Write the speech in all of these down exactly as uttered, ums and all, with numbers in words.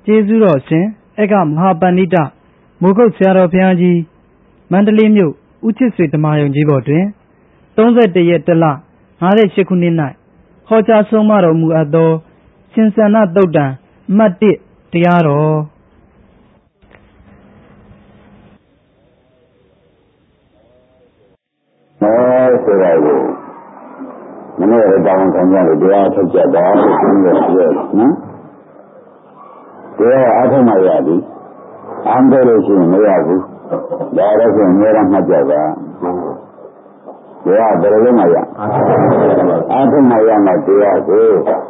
ကျေးဇူးတော်ရှင်အက္ခမဟာပန္နိတမိုးကုတ်ဆရာတော်ဘုရားကြီးမန္တလေးမြို့ဦးချစ်ဆွေဓမ္မယုံကြီးပေါ်တွင်သုံးဆယ့်တစ်ရက်တစ်လငါးဆယ့်ရှစ်ခုနှစ်၌ဟောကြားဆုံးမတော်မူအပ်သောရှင်စန္ဒသုတ်တံအမှတ်တစ်တရားတော်အဲဆိုတော့မနေ့ကတောင်းခံကြလို့တရားထုတ်ကြတာပြီးတော့ပြောနော်တရားအထုံးမရဘူးအမ်းတယ်လို့ရှိရင်မရဘူးဒါတော့ဆိုအများအားမှတ်ကြပါတရားဘယ်လိုလုပ်မှရအထုံးမရမှတရားကို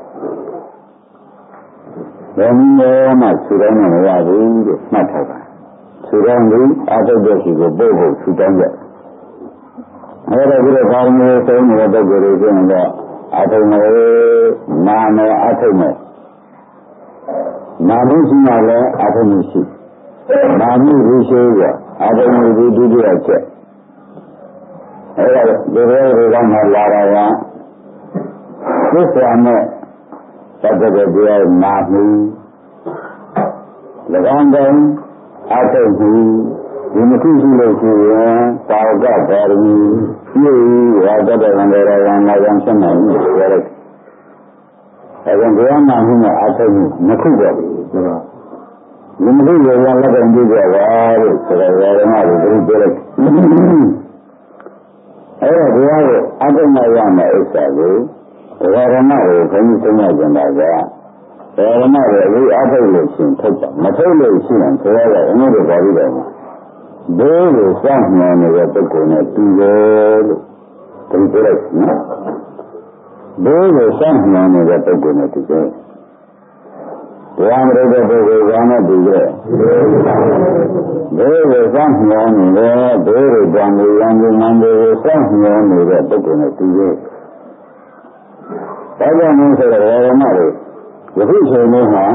ဘယ်နည်းမှဆူတောင်းမရဘူးလို့မှတ်ထားပါဆူတောင်းပြီးအထုံးတဲ့ရှိကိုပို့ဖို့ဆူတောင်းကြအဲ့ဒါပြီးတော့ဘာလို့သုံးနေတဲ့ပုဂ္ဂိုလ်တွေဆိုရင်တော့အထုံးမယ်နာမယ်အထုံးမယ်နာမှုရှိမှလည်းအထုံးမရှိနာမှုရှိရှိရအထုံးမှုဒီဒုတိယချက်အဲ့ဒါဒီလိုတွေကမှလာတာကသစ္စာနဲ့သတ္တကတရားနာမှု၎င်းတုံးအထုံးမှုဒီမခုရှိလို့ရှိရင်သာဝကပါရမီပြည့်ဝတတ်တဲ့ဝန္ဒရာယံလာကြဖြစ်နိုင်တယ်ပြောရတယ်။အဲဒါတရားမှမှုနဲ့အထုံးမှုနှစ်ခုပဲဒီမခုရောလက်ခံကြည့်ကြပါလို့ဆိုတော့ဓမ္မတွေပြည့်လိုက်။အဲဒါတရားကိုအထုံးမရမယ့်ဥစ္စာကိုဓမ္မကိုခဏသုံးရကြတာကဓမ္မတွေအပြီးအထုံးလို့ရှင်ထုတ်တာမထုတ်လို့ရှိရင်ဆိုရတဲ့အမှုတွေပါပြီးတော့ဘိုးကိုစောင့်နေနေတဲ့ပုဂ္ဂိုလ်နဲ့တူတယ်လို့ဒီလိုပြောလိုက်နော်ဘိုးကိုစောင့်နေနေတဲ့ပုဂ္ဂိုလ်နဲ့တူတယ်တရားမရတဲ့ပုဂ္ဂိုလ်ကနဲ့တူတယ်ဘိုးကိုစောင့်နေနေတဲ့ဘိုးကိုကြံနေရံနေမှန်တွေကိုစောင့်နေနေတဲ့ပုဂ္ဂိုလ်နဲ့တူတယ်ဒါကြောင့်မို့ဆိုတော့ဓမ္မတွေယခုချိန်လေးမှာ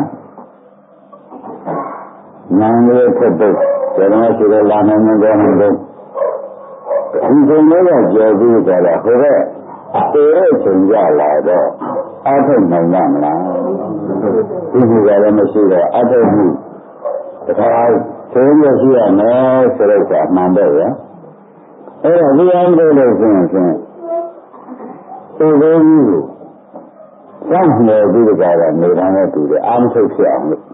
ဉာဏ်ရဲ့ထက်တဲ့ကျန်တဲ့ရှိတဲ့လာနိုင်နေကြတယ်ဒီချိန်လေးကကြော်ပြီးကြတာဟိုကတေတဲ့ချိန်ကြလာတော့အထုံနိုင်ကြမလားဒီလိုကြလည်းမရှိတော့အထုံမှုတခါသုံးရရှိရမယ်ဆိုတော့ကမှန်တယ်ရအဲ့တော့ဒီအောင်လို့လို့ဆိုရင်ဒီလိုကြီးကိုစောင့်နေပြီးကြတာနေတိုင်းနဲ့တူတယ်အာမထုတ်ဖြစ်အောင်လို့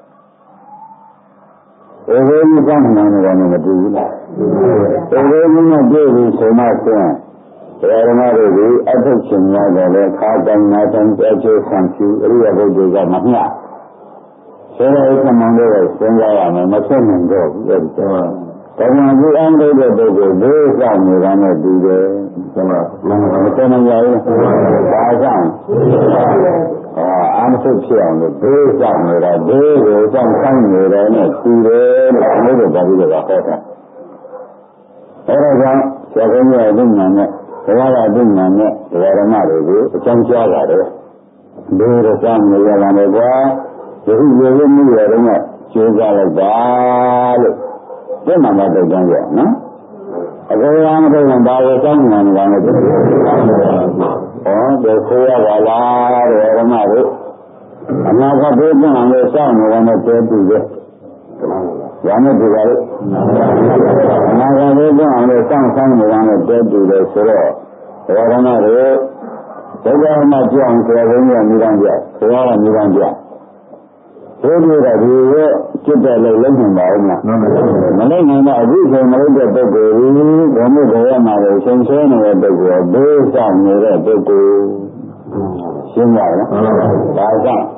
ဘယ်လိုမျိုးကောင်းနေတယ်လည်းမတူဘူးလားဘယ်လိုမျိုးနဲ့တွေ့ပြီးဆိုမှဆင်းတရားဓမ္မတွေကအထုပ်ရှင်များတယ်လေခါတိုင်းနာတိုင်းအကျိုးဆံဖြူအရိယဘုဒ္ဓကမမျှဆရာဥက္ကမန်တို့ကစဉ်းစားရမယ်မဆက်နိုင်တော့ဘူးအဲ့ဒီတော့ဒါကြောင့်ဒီအောင်တဲ့ပုဂ္ဂိုလ်ဒိသနေတာနဲ့တူတယ်ဆိုတော့မဆက်နိုင်ရဘူးဒါကြောင့်အာမထုတ်ဖြစ်အောင်လို့ဘေးဆောင်နေတာဘေးကိုစောင့်ဆိုင်နေတယ်နဲ့တူတယ်လို့ဘုရားပါဠိတော်ကဟောတာအဲဒါကြောင့်ဆရာကြီးရဲ့အသိဉာဏ်နဲ့ဘုရားကအသိဉာဏ်နဲ့ဒကာဓမ္မတွေကိုအကြောင်းကြားပါတယ်ဘေးကိုစောင့်နေရတယ်ကွာဒီလိုလိုမျိုးရတော့ကျိုးကြလိုက်ပါလို့ဒီမှာမတော့ကြရနော်အခုရမ်းတော့ဘာကိုစောင့်နေကြလဲဒီဩဒီဆိုရပါလားတဲ့ဓမ္မတို့အနာဂတ်ဘုရားနဲ့စောင့်နေတာနဲ့တည်းတူတယ်။ညာနဲ့ဒီပါလေအနာဂတ်ဘုရားနဲ့စောင့်ဆိုင်နေတာနဲ့တည်းတူတယ်ဆိုတော့ဓမ္မတို့ဘုရားမှာကြောင်းဆရာဘုန်းကြီးကမိသားကြဆရာကမိသားကြဘုရားကဒီရဲ့จิตတဲ့လို့လုံးနိုင်ပါဦးမလားမနိုင်နိုင်တော့အခုဆိုမလို့တဲ့ပုဂ္ဂိုလ်ကြီးဘုံမှုဘဝမှာလည်းရှင်ဆဲနေတဲ့ပုဂ္ဂိုလ်ဘေးဆောင်နေတဲ့ပုဂ္ဂိုလ်ရှင်းပါလားဒါကြောင့်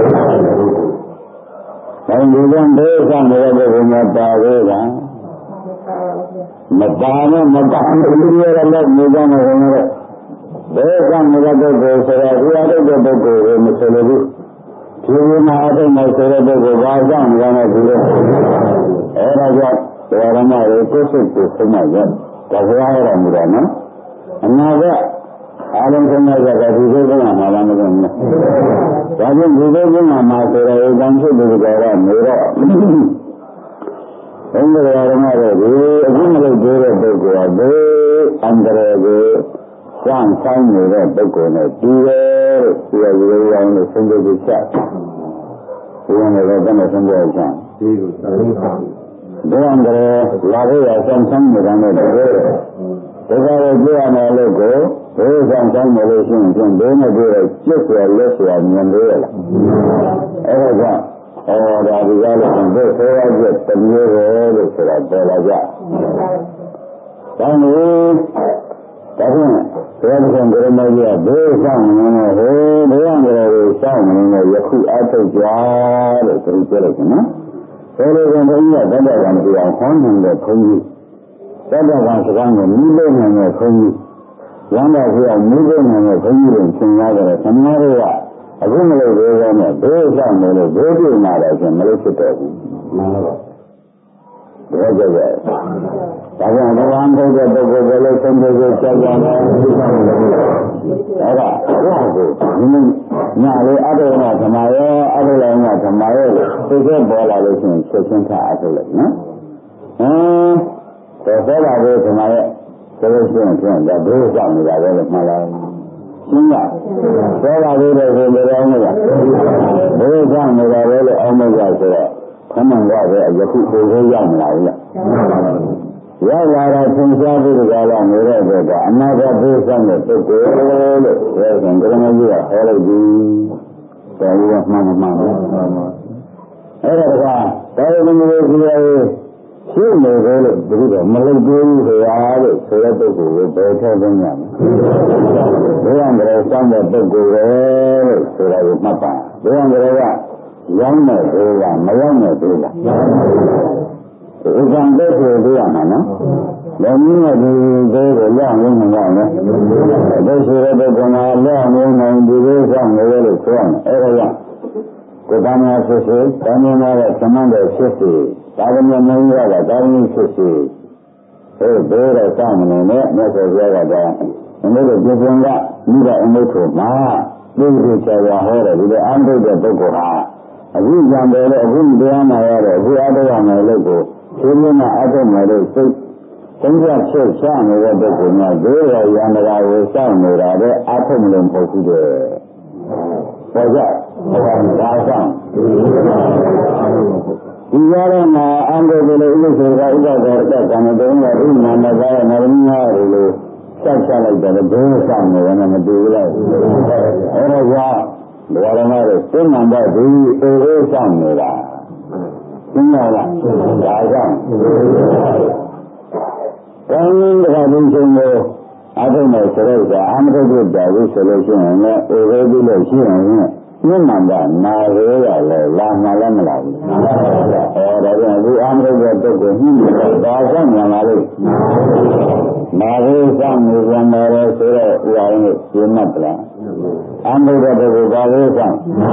ဘယ်လိုလဲဘေးဆောင်နေတဲ့ပုဂ္ဂိုလ်မှာပါသေးလားမပါနဲ့မပါနဲ့ဒီလိုရတော့နေကြမှာဝင်တော့ဘေးဆောင်နေတဲ့ပုဂ္ဂိုလ်ဆိုတာဒီအရုပ်တဲ့ပုဂ္ဂိုလ်ကိုမဆိုလို့ဒီလိုမှအထုတ်မယ်ဆိုတဲ့ပုဂ္ဂိုလ်ဘာကြောင့်လဲဒီလိုအဲဒါကြောင့်တရားဓမ္မတွေကိုစိတ်ကိုဆုံးမရဒါဘုရားရတော်မူတာနော်အနာကအာလုံးဆုံးမရတာဒီလိုကမှမလာမလို့နော်ဒါကြောင့်ဒီလိုကမှမှာဆိုတော့အကံဖြစ်လို့ကြတော့နေတော့ဘုရားဓမ္မတွေအခုမလို့ပြောတဲ့ပုဂ္ဂိုလ်ကဘေးအန္တရာယ်ကိုစောင့်ဆိုင်နေတဲ့ပုဂ္ဂိုလ်နဲ့တူတယ်လို့ဒီလိုလိုအောင်လို့ဆုံးဖြတ်ချက်ဒီနေ့တော့ဘယ်နဲ့ဆုံးပြချင်ဒီလိုသုံးဆောင်ဘယ်အောင်ကြလာဖို့ရဆောင်ဆောင်နေတာနဲ့တကယ်ဒုက္ခကိုကြည့်ရမယ်လို့ကိုဘယ်ဆောင်ဆောင်မလို့ရှိရင်ဖြင့်ဘယ်နဲ့တွေ့ရကျစ်ရလက်ရမြင်လို့ရလားအဲ့ဒါကြောင့်အော်ဒါဒီကားလို့ဘယ်ဆိုရပြတမျိုးပဲလို့ဆိုတာပေါ်လာကြ။ဒါမျိုးဒါဖြင့်ဘုရားရှင်ကရမကြီးကဘယ်ဆောင်နေလဲဟိုဘယ်အောင်ကြလဲစောင့်နေလဲယခုအထုတ်ကြလို့သူပြောလိုက်တယ်နော်။ဘယ်လိုလဲဘုရားကတတ်တယ်ကံပြောင်းဟောင်းနေတဲ့ခွန်ကြီးတတ်တယ်ကံစကားနဲ့မိလို့နိုင်တဲ့ခွန်ကြီးဝမ်းသာပြောင်းမိလို့နိုင်တဲ့ခွန်ကြီးတွေသင်ရတယ်ဆန္ဒတွေကအခုမလို့သေးတယ်နဲ့ဘယ်ဆောင်နေလို့ဘယ်ပြင်းလာတယ်ဆိုမလို့ဖြစ်တော့ဘူးမှန်ပါပါဘယ်ကြကြဒါကြောင့်ဘဝမဟုတ်တဲ့ပုဂ္ဂိုလ်တွေလည်းသုံးဖို့ကြောက်ကြတယ်သိဆောင်တယ်အဲ့ဒါအဲ့ဒါကိုညာလေးအတုနာဓမ္မရဲ့အတုလောကဓမ္မရဲ့လို့သိခဲ့ပေါ်လာလို့ရှိရင်ချက်ချင်းထားအထုတ်လိုက်နော်ဟမ်ဒါဆိုပါလေဓမ္မရဲ့ဆိုလို့ရှိရင်ပြန်ဒါဘယ်ဆောင်နေတာလဲလို့မှတ်လိုက်ရှင်းလားသောတာလေးတွေဆိုကြအောင်လားဘယ်ဆောင်နေတာလဲလို့အောင်းမကြဆိုတော့ခဏကပဲယခုကိုယ်ကိုရောက်မလာဘူးလားရောက်လာတော့သင်္ချာပုဒ်ကလာနေတဲ့အတွက်ကအနာဂတ်ဘုရားနဲ့ပုဂ္ဂိုလ်လို့ပြောရင်ကရမကြီးကဟောလိုက်ပြီတော်ရမှန်မှန်ပါအဲ့ဒါကဒါရမလို့ဒီလိုရှင်းနေတယ်လို့ဒီလိုမလုပ်သေးဘူးခရားလို့ဆိုတဲ့ပုဂ္ဂိုလ်ကိုဘယ်ထည့်သွင်းရမလဲဘုရားကလည်းစောင့်တဲ့ပုဂ္ဂိုလ်ပဲလို့ဆိုတာကိုမှတ်ပါဘုရားကလည်းရောင်းတဲ့ဒေဝမရောင်းတဲ့ဒေဝဥပ္ပံတဲ့ဒေဝမှာနော်လည်းမြင့်တဲ့ဒီဒေဝကိုရောင်းနေမှာနော်ဒါဆိုတဲ့ပုဂ္ဂိုလ်ကရောင်းနေနိုင်ဒီလိုဆောင်နေရလို့ဆိုရမယ်အဲ့ဒါကြောင့်ကိုယ်တမ်းဖြစ်စေတမ်းမြင်တဲ့သမန်တဲ့ဖြစ်စေဒါကမှမင်းရတာဒါမှဖြစ်စေဟဲ့ဘယ်တော့စောင့်နေနဲ့မြတ်စွာဘုရားကတော့အမှုတို့ပြင်ကမိဘအမှုတို့မှာပြည့်စုံကြရဟောတယ်ဒီလိုအမှုတဲ့ပုဂ္ဂိုလ်ဟာအခုကြံတယ်လို့အခုတရားနာရတဲ့အခုအထုတ်ရမယ်လို့ကိုသိမြင်မှအထုတ်မယ်လို့စိတ်သုံးချက်ချက်ချနေတဲ့ပုဂ္ဂိုလ်များဒိရယန္တရာကိုစောင့်နေတာတဲ့အထုတ်မလို့မဟုတ်ဘူးတဲ့။ပေါ်ကြဘုရားဒါဆောင်ဒီရတဲ့မှာအံကိုလည်းဥစ္စေကဥပဒေတက်တယ်ကံတုံးကဥမာမကားနရမညာလို့စောက်ချလိုက်တယ်ဘယ်ဆောင်နေလဲမတူဘူးလား။အဲဒါကြောင့်ဘုရားတော်ရဲ့သိမှန်တဲ့ဒီအေးအေးဆောင်နေတာသိမလားဒါကြောင့်ဘယ်နည်းကဒီချိန်ကိုအထုံးနဲ့ဆိုတော့အမထုတ်တဲ့ကြာလို့ဆိုလို့ရှိရင်လည်းအေးအေးပြီးလို့ရှိရင်သိမှန်တဲ့နာရဲရလဲလာမှလည်းမလာဘူးအဲဒါကြောင့်ဒီအမထုတ်တဲ့တုတ်ကိုညှိနေတာဒါကြောင့်ညာလာလို့နာရဲဆောင်နေကြတယ်ဆိုတော့ဥရာရင်ရှင်းမှတ်လားအမှုတဲ့ပုဂ္ဂိုလ်ပါလို့ဆောင်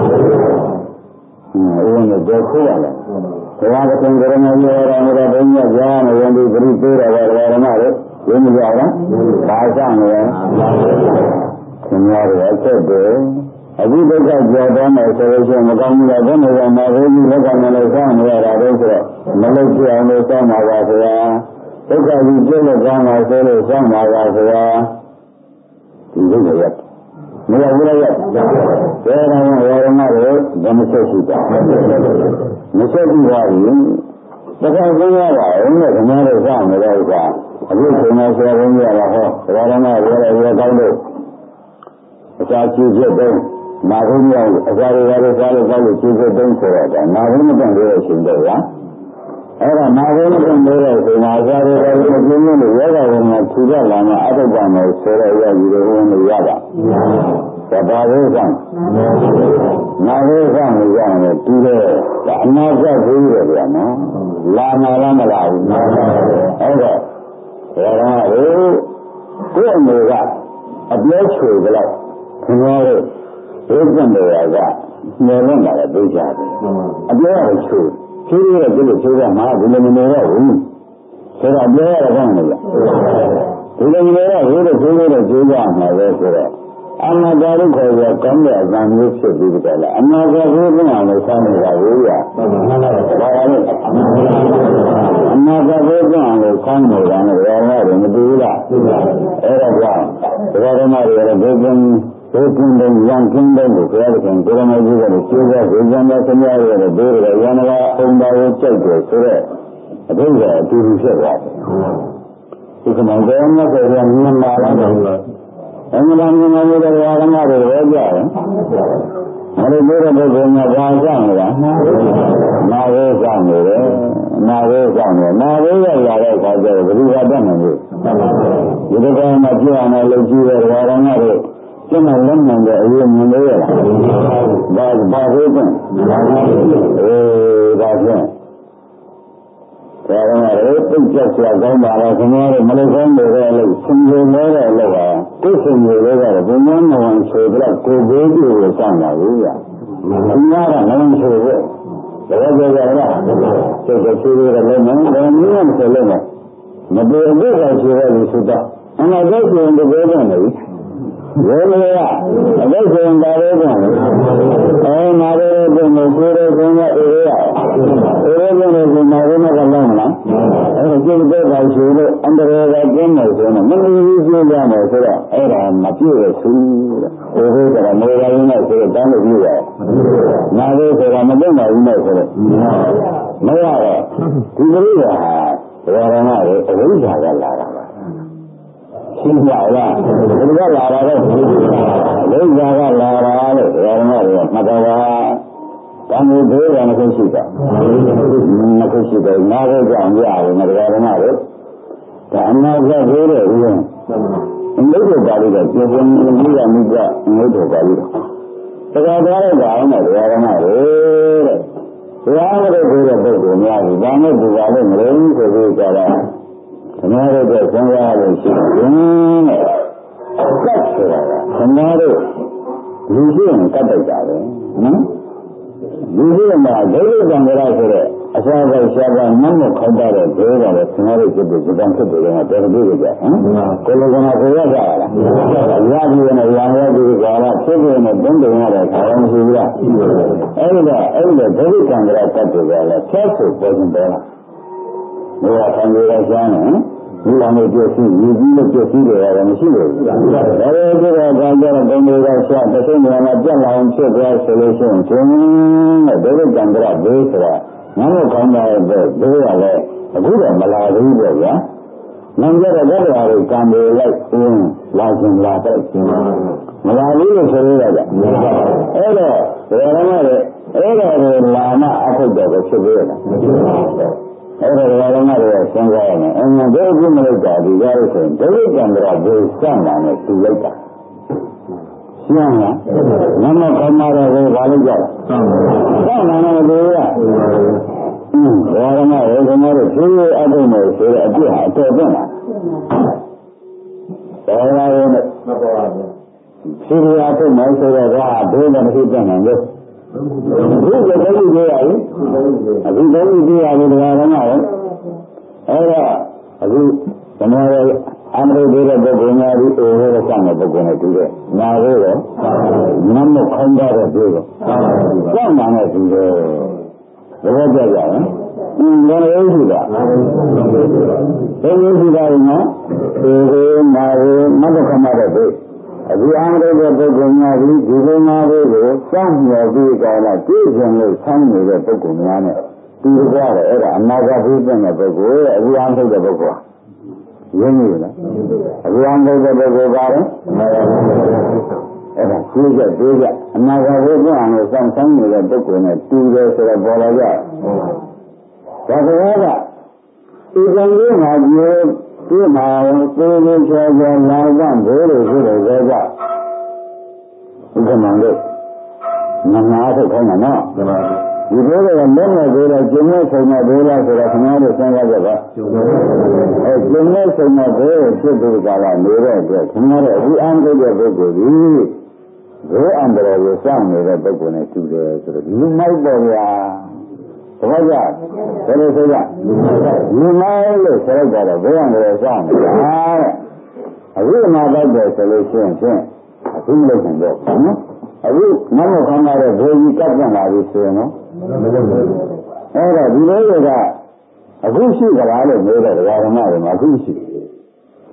ဥဝင်တော့ခိုးရလားဘုရားကသင်္ကြန်မှာပြောရတဲ့ဘုရားကြားနေရင်ဒီပရိသေရပါဓမ္မတွေရင်းမကြလားဒါဆောင်နေတယ်ခင်ဗျားတို့အချက်တွေအခုဒုက္ခကြော်တော့မယ်ဆိုလို့ရှိရင်မကောင်းဘူးလားဘယ်လိုမှမဟုတ်ဘူးလောကမှာလည်းဆောင်နေရတာတော့ဆိုတော့မလုပ်ပြအောင်လို့ဆောင်ပါပါဗျာဒုက္ခကြီးပြည့်လို့ကောင်းပါဆိုလို့ဆောင်ပါပါဗျာဒီလိုရရမရဘူးလားဘယ်တော့မှဝရမတွေဘယ်မဆက်ရှိတာမဆက်ပြီးပါဘူးတခါသိရပါဦးနဲ့ခဏလေးစောင့်နေတဲ့ဥစ္စာအခုချိန်မှာဆရာဘုန်းကြီးကဟောဝရမဝရရကောင်းလို့အစာချီဖြစ်တဲ့နာဘုန်းကြီးအစာတွေရတဲ့စားလို့ကောင်းလို့ချီဖြစ်တဲ့ဆိုတော့နာဘုန်းမတန်တဲ့အချိန်တော့ဗျာအဲ့ဒါနာဘုန်းမတန်တဲ့အချိန်မှာအစာတွေရတဲ့ပြင်းပြင်းလို့ရောဂါဝင်မှာထူကြလာမှအတုပ္ပမယ်ဆိုတော့ရည်ရည်ဝင်လို့ရတာသဘာဝကနာဝေကမရမယ်တူတယ်အနာကသေးတယ်ဗျာနော်လာမလားမလာဘူးအဲ့တော့ဘယ်တော့ကိုယ့်အမေကအပြောချွေကြတော့ခင်ဗျားတို့ဘုရားတွေကညှော်လွန်လာတဲ့ဒုက္ခပဲအပြောရချွေချွေရတဲ့ဒီလိုချွေကမှာဒီလိုမနေတော့ဘူးဆိုတော့ပြောရတော့မလားဒီလိုမျိုးတော့ဘုရားချွေးတဲ့ချွေးကြမှာပဲဆိုတော့အနာဂတ်ကိုခေါ်ရကောင်းတဲ့အံမျိုးဖြစ်ပြီးကြလားအနာဂတ်ကိုပြန်အောင်ဆောင်းနေတာကိုရဘာလဲအနာဂတ်ကိုပြန်အောင်ဆောင်းနေတာနဲ့ရောရတယ်မတူဘူးလားအဲ့ဒါကြောင့်ဒကာဓမ္မတွေလည်းဘုရားကိုယ်ကင်းတဲ့ရံကင်းတဲ့ကိုဘုရားခင်ကိုရမကြီးကလည်းကျေးဇူးဝေကြတဲ့ဆရာရဲ့ဘေးရရန်လာအုံတော်ကိုကြိုက်တယ်ဆိုတော့အတိတ်ကအတူတူဖြစ်သွားတယ်ဒီကနေ့တော့မြတ်စွာဘုရားမြင်လာတော့အမှန်တမ်းမြင်လာတဲ့ဓမ္မတွေဟောကြတယ်မလို့ပြောတဲ့ပုဂ္ဂိုလ်ကဘာကြောင့်လဲနာဝေကြောင့်နေတယ်နာဝေကြောင့်နေနာဝေရရတဲ့အခါကျတော့ဘယ်လိုကတတ်နိုင်လဲဒီလိုကောင်မှကြည့်အောင်လို့ကြည့်ရတဲ့ဓမ္မတွေကျင့်တဲ့လက်မှန်တဲ့အရေးမြင်လို့ရလားဘာဘာလို့လဲအေးဒါဖြင့်ဒါကလည်းသိကျက်ဆရာကောင်းပါလားခင်ဗျားတို့မလို့ကောင်းတယ်တဲ့အလုပ်ဆင်ခြင်လို့တဲ့အလုပ်ပါသိဆင်ခြင်လို့ကတော့ဘုံမနဝန်ဆိုတော့ကိုယ်ဘေးကိုစမ်းတာဘူးဗျာခင်ဗျားကနဝန်ဆိုတော့ဒါကြကြလားစိတ်ကချွေးရလည်းမင်းလည်းမင်းမဆိုလို့မပြေအဖို့ကဆိုရလို့ဆိုတော့အနာဂတ်ဆိုရင်ဒီဘယ်နဲ့လဲဘယ်လိုရအဘိဓမ္မာတော်ကိုအဲနာရတဲ့ကိုကိုယ်ရဲ့ကိုယ်ရဲ့အေးရအေးရတဲ့ကိုနာရတဲ့ကလည်းမလားအဲကျိုးတဲ့ပါရှိလို့အန္တရာယ်ကကျင်းနေဆိုတော့မလို့ကြီးကျင်းကြမယ်ဆိုတော့အဲ့ဒါမပြည့်ရဘူးတဲ့ဘိုးဘုရားမေရာရင်းနဲ့ဆိုတော့တန်းလို့ပြည့်ရတယ်နာရဆိုတာမသိနိုင်ဘူးနဲ့ဆိုတော့မရတော့ဒီလိုကဟာဘဝရဏရဲ့အဝိဇ္ဇာကလာတာရှင်းပြလားဒီကလာတာတော့လိစ္ဆာကလာတာလို့ဓမ္မတွေကမှတ်တော်ပါတန်ဖိုးသေးတယ်နှစ်ခုရှိတာနှစ်ခုရှိတယ်နားဖို့ကြောင့်ရတယ်ငါဓမ္မတွေဒါအနာဂတ်သေးတယ်ဦးရင်အမိတ်တော်ပါဠိတော့ပြင်ပြင်ကြီးကမိကအမိတ်တော်ပါဠိတော့တရားတော်လိုက်တာအောင်တယ်ဓမ္မတွေတဲ့တရားတော်ကိုတဲ့ပုဂ္ဂိုလ်များကြီးဒါနဲ့ဒီပါလို့မလို့ဆိုပြီးကြတာခင်ဗျားတို့ကစဉ်းစားလို့ရှိရင်ကတ်ဆိုတာကခင်ဗျားတို့လူရှိရင်ကတ်တိုက်တာပဲနော်လူရှိရင်မှာဒိဋ္ဌိကံကြရဆိုတဲ့အစာပိုက်ရှားပါမတ်ခေါက်တဲ့ဒဲကလည်းခင်ဗျားတို့ဖြစ်တဲ့ဇပန်ဖြစ်တယ်ကတော်တော်ပြေကြဟမ်ကိုလိုကနာကိုရကြလားရပြီးရင်ရရပြီးကြလားဖြစ်ပြီးရင်ဘုံတုံရတဲ့ခါမှမရှိဘူးလားအဲ့ဒါအဲ့ဒါဒိဋ္ဌိကံကြရတတ်တယ်ကလည်းဆက်ဆိုပေါ်နေတယ်လားဘုရားခံရတဲ့ကျမ်းနဲ့ဒီလိုမျိုးပြည့်စုံရည်ကြီးလို့ပြည့်စုံတယ်ရတယ်မရှိလို့ဘူး။ဒါလည်းဒီတော့ကြောင့်ကျတော့ဘုံတွေကရှာတစ်စိမ့်နေမှာပြတ်လာအောင်ဖြစ်သွားဆိုလို့ရှိရင်ကျင်းတဲ့ဒိဋ္ဌိကံကြရဘေးဆိုတာငါတို့ကောင်းတာရဲ့ဘေးကလည်းအခုတော့မလာဘူးပေါ့ဗျာ။နောက်ကျတော့ဘုရားတွေကံတွေလိုက်အင်းလာခြင်းလာတဲ့ကျင်းမလာဘူးလို့ဆိုရတာကြ။အဲ့တော့ဘယ်တော့မှလည်းအဲ့ဒါကိုလာမှအထုတ်တော့ဖြစ်သေးတယ်။အဲ့ဒါကလည်းငါတို့စဉ်းစားရမယ်အမှန်တကယ်ကြည့်မလို့တာဒီကားလို့ဆိုရင်ဒိဋ္ဌိကံကြရဘယ်စမ်းလာနဲ့သူလိုက်တာရှင်းလားနမခမရကိုဘာလို့ကြောက်စမ်းလာနဲ့သူကอืมဘာရမရေကမတို့ဖြည်းဖြည်းအထုံးလို့ဆိုတဲ့အပြစ်ဟာအတော်ပြတ်လာတယ်ဘာလို့လဲမပေါ်ပါဘူးဖြည်းဖြည်းအထုံးလို့ဆိုတော့ဒါဘယ်နဲ့မရှိပြတ်နိုင်လဲဒီကတည်းကကြည့်ရရင်အခုတည်းကကြည့်ရရင်ဒါကမှလည်းအဲ့ဒါအခုဓမ္မရဲ့အမရိဒေတဲ့ပုဂ္ဂိုလ်များဒီအိုးရစတဲ့ပုဂ္ဂိုလ်နဲ့တူတယ်။နာလို့တော့နတ်မခေါင်းကြတဲ့ပြောတော့ကြောက်မှနဲ့တူတယ်။ဘယ်တော့ကြကြလဲ။အင်းလည်းရုပ်ရှိတာ။ဘယ်လိုရှိတာလဲနော်။ဒီကိုနာလို့မတ်ခမတဲ့ပြောအခုအမရိဒေပုဂ္ဂိုလ်များဒီဒီကုန်းသားတွေကိုစောင့်မျှော်ပြီးကြတာကြည့်ကြံလို့ဆောင်းနေတဲ့ပုဂ္ဂိုလ်များနဲ့တူကြတယ်အဲ့ဒါအနာဂတ်ဖြစ်တဲ့ပုဂ္ဂိုလ်ရဲ့အခုအမရိဒေပုဂ္ဂိုလ်ရင်းနေလားအခုအမရိဒေပုဂ္ဂိုလ်ကလည်းအဲ့ဒါကျိုးချက်ကျိုးချက်အနာဂတ်ဖြစ်တဲ့အောင်လို့စောင့်ဆောင်းနေတဲ့ပုဂ္ဂိုလ်နဲ့တူတယ်ဆိုတော့ပေါ်လာကြဒါကဒီကံလေးမှာပြောဒီမှာသေသေးချာချာလာကဘိုးလို့ဆိုတော့ကြောက်ဥက္ကမလို့မနာထုတ်ခိုင်းတာနော်ဒီဘိုးကလည်းလက်နဲ့သေးတော့ကျင်းနဲ့ဆုံနဲ့သေးလားဆိုတော့ခင်ဗျားတို့စဉ်းစားကြပါအဲကျင်းနဲ့ဆုံနဲ့သေးဖြစ်သူကလာနေတဲ့အတွက်ခင်ဗျားတို့အခုအမ်းထုတ်တဲ့ပုဂ္ဂိုလ်ကြီးဘိုးအန္တရာယ်ကိုစောင့်နေတဲ့ပုဂ္ဂိုလ်နဲ့တူတယ်ဆိုတော့လူမိုက်ပေါ်ဗျာဘာကြဘယ်လိုဆိုကြလူမိုက်လို့ဆိုတော့တော့ဘိုးအန္တရာယ်စောင့်နေတာအခုမှတော့တယ်ဆိုလို့ရှိရင်ဖြင့်အခုလုပ်နေတော့နော်အခုနတ်မခမ်းရတဲ့ဘိုးကြီးကပ်ပြန်လာပြီဆိုရင်နော်အဲ့တော့ဒီလိုကအခုရှိကြလားလို့ပြောတဲ့ဓမ္မတွေမှာအခုရှိ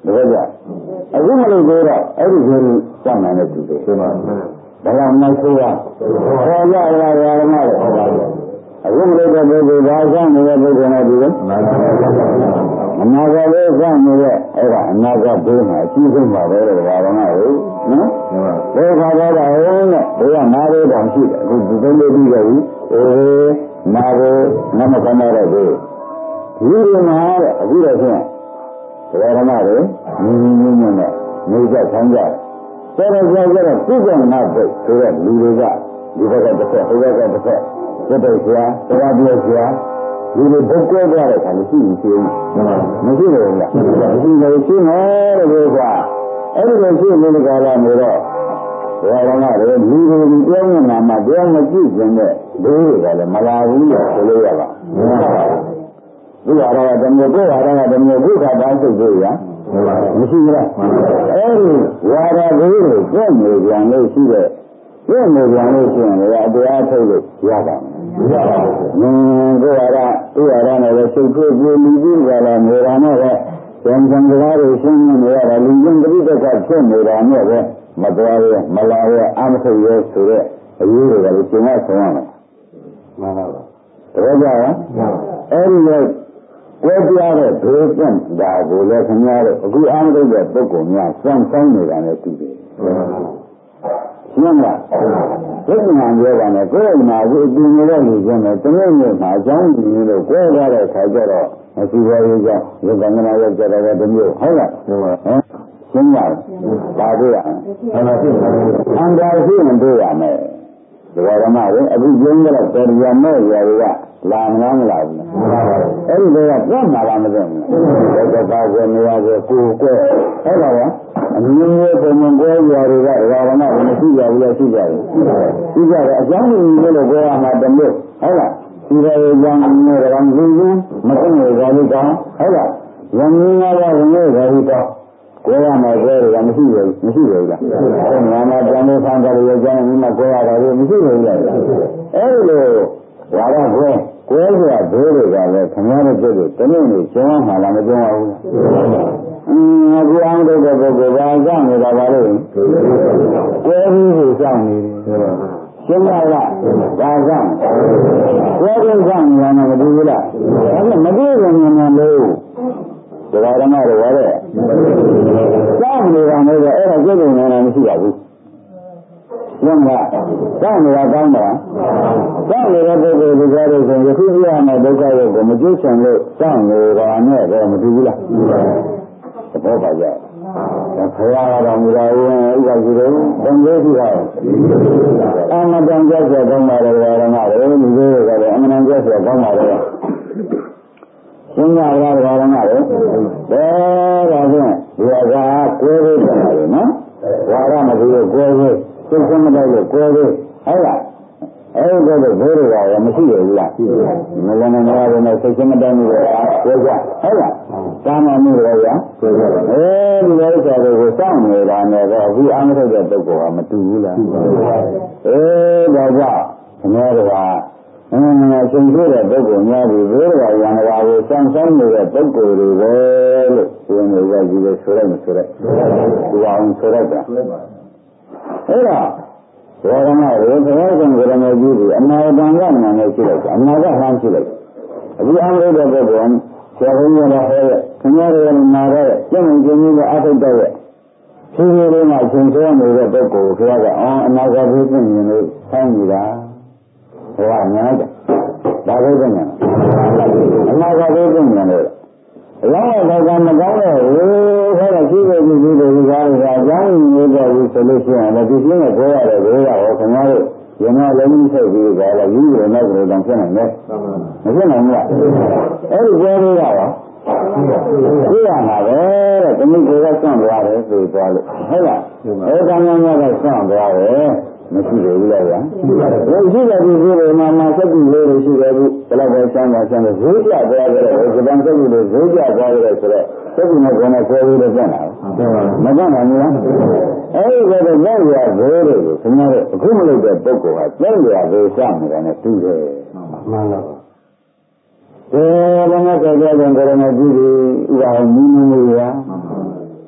ဒါကြအခုမလို့တော့အဲ့ဒီကိုစမ်းနိုင်တဲ့သူတွေဒီမှာဘာလို့မဆိုးရခေါ်ကြရတာရမလို့ဟောပါဘူးအခုမလို့တဲ့ပုဂ္ဂိုလ်ဘာစမ်းနေတဲ့ပုဂ္ဂိုလ်နဲ့ဒီလိုအနာဂတ်လေးစမ်းနေတဲ့အဲ့ဒါအနာဂတ်ဘေးမှာအကြီးဆုံးပါပဲတဲ့ဘာလို့လဲနော်ဘယ်ခါတော့တာဟုတ်နဲ့ဘယ်ကနားလေးတောင်ရှိတယ်အခုဒီသုံးလေးပြီးခဲ့ပြီအေးနားကိုနမခဏတော့ဒီဒီမှာတဲ့အခုတော့ဖြင့်ဘယ်ရမလဲနင်းနင်းနဲ့နေကြဆန်းကြတယ်တော်တော်ကြာကြတော့ပြည့်စုံနာတဲ့ဆိုတဲ့လူတွေကဒီဘက်ကတစ်ဖက်ဟိုဘက်ကတစ်ဖက်သက်တော်ဆရာတရားပြောဆရာဒီလိုဘုတ်ကွဲသွားတဲ့ခါမရှိဘူးရှိဦးမရှိလို့လားမရှိလို့ရှိမယ်တဲ့ကွာအဲ့ဒီလိုရှိနေတဲ့ကာလမျိုးတော့ဘယ်တော့မှလည်းလူတွေပြောနေမှာမှပြောမကြည့်ခြင်းနဲ့ဒိုးတွေကလည်းမလာဘူးလို့ဆိုလို့ရပါဒီဟာတော့တမျိုးကိုဟာတော့တမျိုးဘုရားတောင်းစိတ်ကိုရမရှိဘူးလားအဲ့ဒီဝါဒလေးကိုပြည့်နေပြန်လို့ရှိတဲ့ပြည့်နေပြန်လို့ရှိရင်လည်းတရားထုတ်လို့ရပါမယ်ရပါဘူး။ကိုယ်ဟာကသူ့ဟာနဲ့လည်းစိတ်ကိုကြည်လူကြီးကလည်းနေရာနဲ့ပဲဉာဏ်ဉာဏ်ကလေးတွေရှင်းနေရတာလူချင်းတိတိကျကျဖြစ်နေတာနဲ့ပဲမတော်ရမလာရအမထုတ်ရဆိုတဲ့အရေးတွေကလည်းရှင်းရဆုံးရမယ်။မှန်ပါပါ။ဒါကြောင့်အဲ့ဒီလိုကြွယ်ပြတဲ့ဘေးကံဒါကိုလည်းခင်ဗျားတို့အခုအမထုတ်တဲ့ပုဂ္ဂိုလ်များစမ်းဆိုင်နေတာနဲ့တူတယ်။ရှင်းလားဘုရားပြောတာနဲ့ကိုယ်မှာဒီအပြင်နေတဲ့လူချင်းနဲ့တနေ့နေ့မှာအကြောင်းကြည့်လို့ကြွယ်သွားတဲ့ခါကျတော့မရှိဘဲရေးကြောင့်ဒီကံကနာရောက်ကြတဲ့တမျိုးဟုတ်လားဟမ်ရှင်းလားဒါတွေ့ရမယ်အန္တရာယ်ရှိရင်တွေ့ရမယ်ဒီကရမတွေအခုကျင်းတဲ့ပေရိယာမဲ့ရာတွေကလာမလားမလားဘူးအဲ့ဒီတွေကပြတ်မှာလားမသိဘူးဒါကပါကနေရာကိုကိုယ်ကွဲအဲ့ဒါကအမျိုးမျိုးပုံမှန်ကွဲရာတွေကဒကာရမတွေမရှိကြဘူးလားရှိကြတယ်ရှိကြတယ်အကြောင်းရင်းလို့ပြောရမှာတမျိုးဟုတ်လားဒီလိုကြောင့်နေရံကြည့်ရင်မသိနေကြဘူးကောဟုတ်လားယမင်းများကဝင်နေကြဘူးကောကိုယ်ရမှာကိုယ်ရမရှိဘူးမရှိဘူးလားအဲ့ငါမှတန်ဖို့ဆန်းတယ်ရကြတယ်မိမကိုယ်ရတာမရှိဘူးလားအဲ့လိုဝါရကိုကိုယ်ကဘိုးတွေကလည်းခင်ဗျားတို့ပြုတ်တနေ့နေ့ကျောင်းမှာလားမကျောင်းအောင်လားအင်းအခုအောင်တဲ့ပုဂ္ဂိုလ်ဘာကြောင့်နေတာပါလို့ကိုယ်ကြီးကိုစောင့်နေတယ်ရှင်းပါလားဒါကြောင့်ကိုယ်ကြီးစောင့်နေတာမတူဘူးလားဒါကမတူဘူးမြန်မြန်လို့ဒကာဓမ္မတွေဝါတဲ့စောင့်နေတာလည်းအဲ့ဒါကြည့်နေနေတာမရှိပါဘူးရှင်းလားစောင့်နေတာကောင်းပါစောင့်နေတဲ့ပုဂ္ဂိုလ်ဒီကားလို့ဆိုရင်ယခုပြရမယ့်ဒုက္ခရုပ်ကိုမကျွတ်ချင်လို့စောင့်နေတာနဲ့တော့မတူဘူးလားသဘောပါကြဒါခရရတော်မူတာဝင်ဥပ္ပဇိရုံတန်လေးရှိတာအမတန်ကြက်ဆက်ကောင်းပါတယ်ဓမ္မတွေဒီလိုကလည်းအမတန်ကြက်ဆက်ကောင်းပါတယ်ရှင်းရတာဓမ္မတွေဘယ်တော့ဖြင့်ဒီအကားကိုယ်ကိုယ်တယ်နော်ဝါရမကြီးကိုကိုယ်ကိုစိတ်ဆင်းမလိုက်လို့ကိုယ်ကိုဟုတ်လားအဲ့ဒီတော့ဘိုးတွေကလည်းမရှိရဘူးလားမလန်းနေရတယ်နဲ့စိတ်ဆင်းမတိုင်းဘူးလေပြောကြဟုတ်လားကာမမှုတွေဗျာအဲဒီလိုဆိုတော့ကိုစောင့်နေတာနဲ့တော့အခုအမှတ်တဲ့ပုဂ္ဂိုလ်ကမတူဘူးလားအဲဒါကြောင့်ခင်ဗျားတို့ကအင်းရှင်ပြတဲ့ပုဂ္ဂိုလ်များပြီးဘိုးတွေကရံတာကိုစောင့်ဆောင်နေတဲ့ပုဂ္ဂိုလ်တွေပဲလို့ဆိုနေကြကြီးလို့ဆိုရမဆိုရဒီအောင်ဆိုရတာအဲ့ဒါဘောရမတွေဘုရားရှင်ကိုယ်တော်ကြီးပြီးအနာဂတ်ကနာနဲ့ရှိလိုက်အနာဂတ်ဟောင်းရှိလိုက်အခုအမှတ်တဲ့ပုဂ္ဂိုလ်ဆရာဘုန်းကြီးကဟောရဲ့ခင်ဗျားတို့ကနာတဲ့ကျင့်ကြံခြင်းကအထုတ်တဲ့ဖြည်းဖြည်းလေးမှသင်ဆိုးနေတဲ့ပုဂ္ဂိုလ်ကိုဘုရားကအော်အနာဂတ်ဖြစ်နေလို့ဆောင်းနေတာဘုရားညာကြဒါပဲပြန်ညာအနာဂတ်ဖြစ်နေတယ်အလောင်းတော်ကမကောင်းတဲ့ဟိုခေါ်တဲ့ရှိတဲ့ဒီလိုဒီကားတွေကအကြောင်းရင်းတွေဘူးဆိုလို့ရှိရင်လည်းဒီချင်းနဲ့ပြောရတယ်ဘယ်ရဟောခင်ဗျားတို့ရမလုံးကြီးဆက်ပြီးကြလားယူရနောက်ကြတော့ဖြစ်နိုင်တယ်မဖြစ်နိုင်ဘူးလားအဲ့ဒီပြောလို့ရပါသိရမှာပဲတဲ့ဒီနေ့ကိုယ်ကဆွန့်သွားတယ်ဆိုသွားလို့ဟုတ်လားအဲကံများများကဆွန့်သွားတယ်မရှိဘူးလားဗျာရှိတယ်ဒီလိုတွေမှာမှာစက်ကြီးလေးတွေရှိတယ်ဘူးဘယ်တော့ပဲဆန်းပါဆန်းလို့ဇိုးကြသွားတယ်ဒီပန်စက်ကြီးလေးဇိုးကြသွားတယ်ဆိုတော့စက်ကြီးနဲ့ကိုယ်နဲ့ကိုယ်လေးတွေပြန်လာမပြန်နိုင်ဘူးလားအဲဒီကတော့လက်ရဇိုးတွေကိုခင်ဗျားတို့အခုမလုပ်တဲ့ပုဂ္ဂိုလ်ဟာလက်ရဇိုးစနေတာနဲ့တူတယ်မှန်လားဒီဘုရားကြောင့်ကြောင့်ကိုယ်နဲ့ကြည့်ပြီးဥပအောင်မူးမူးရ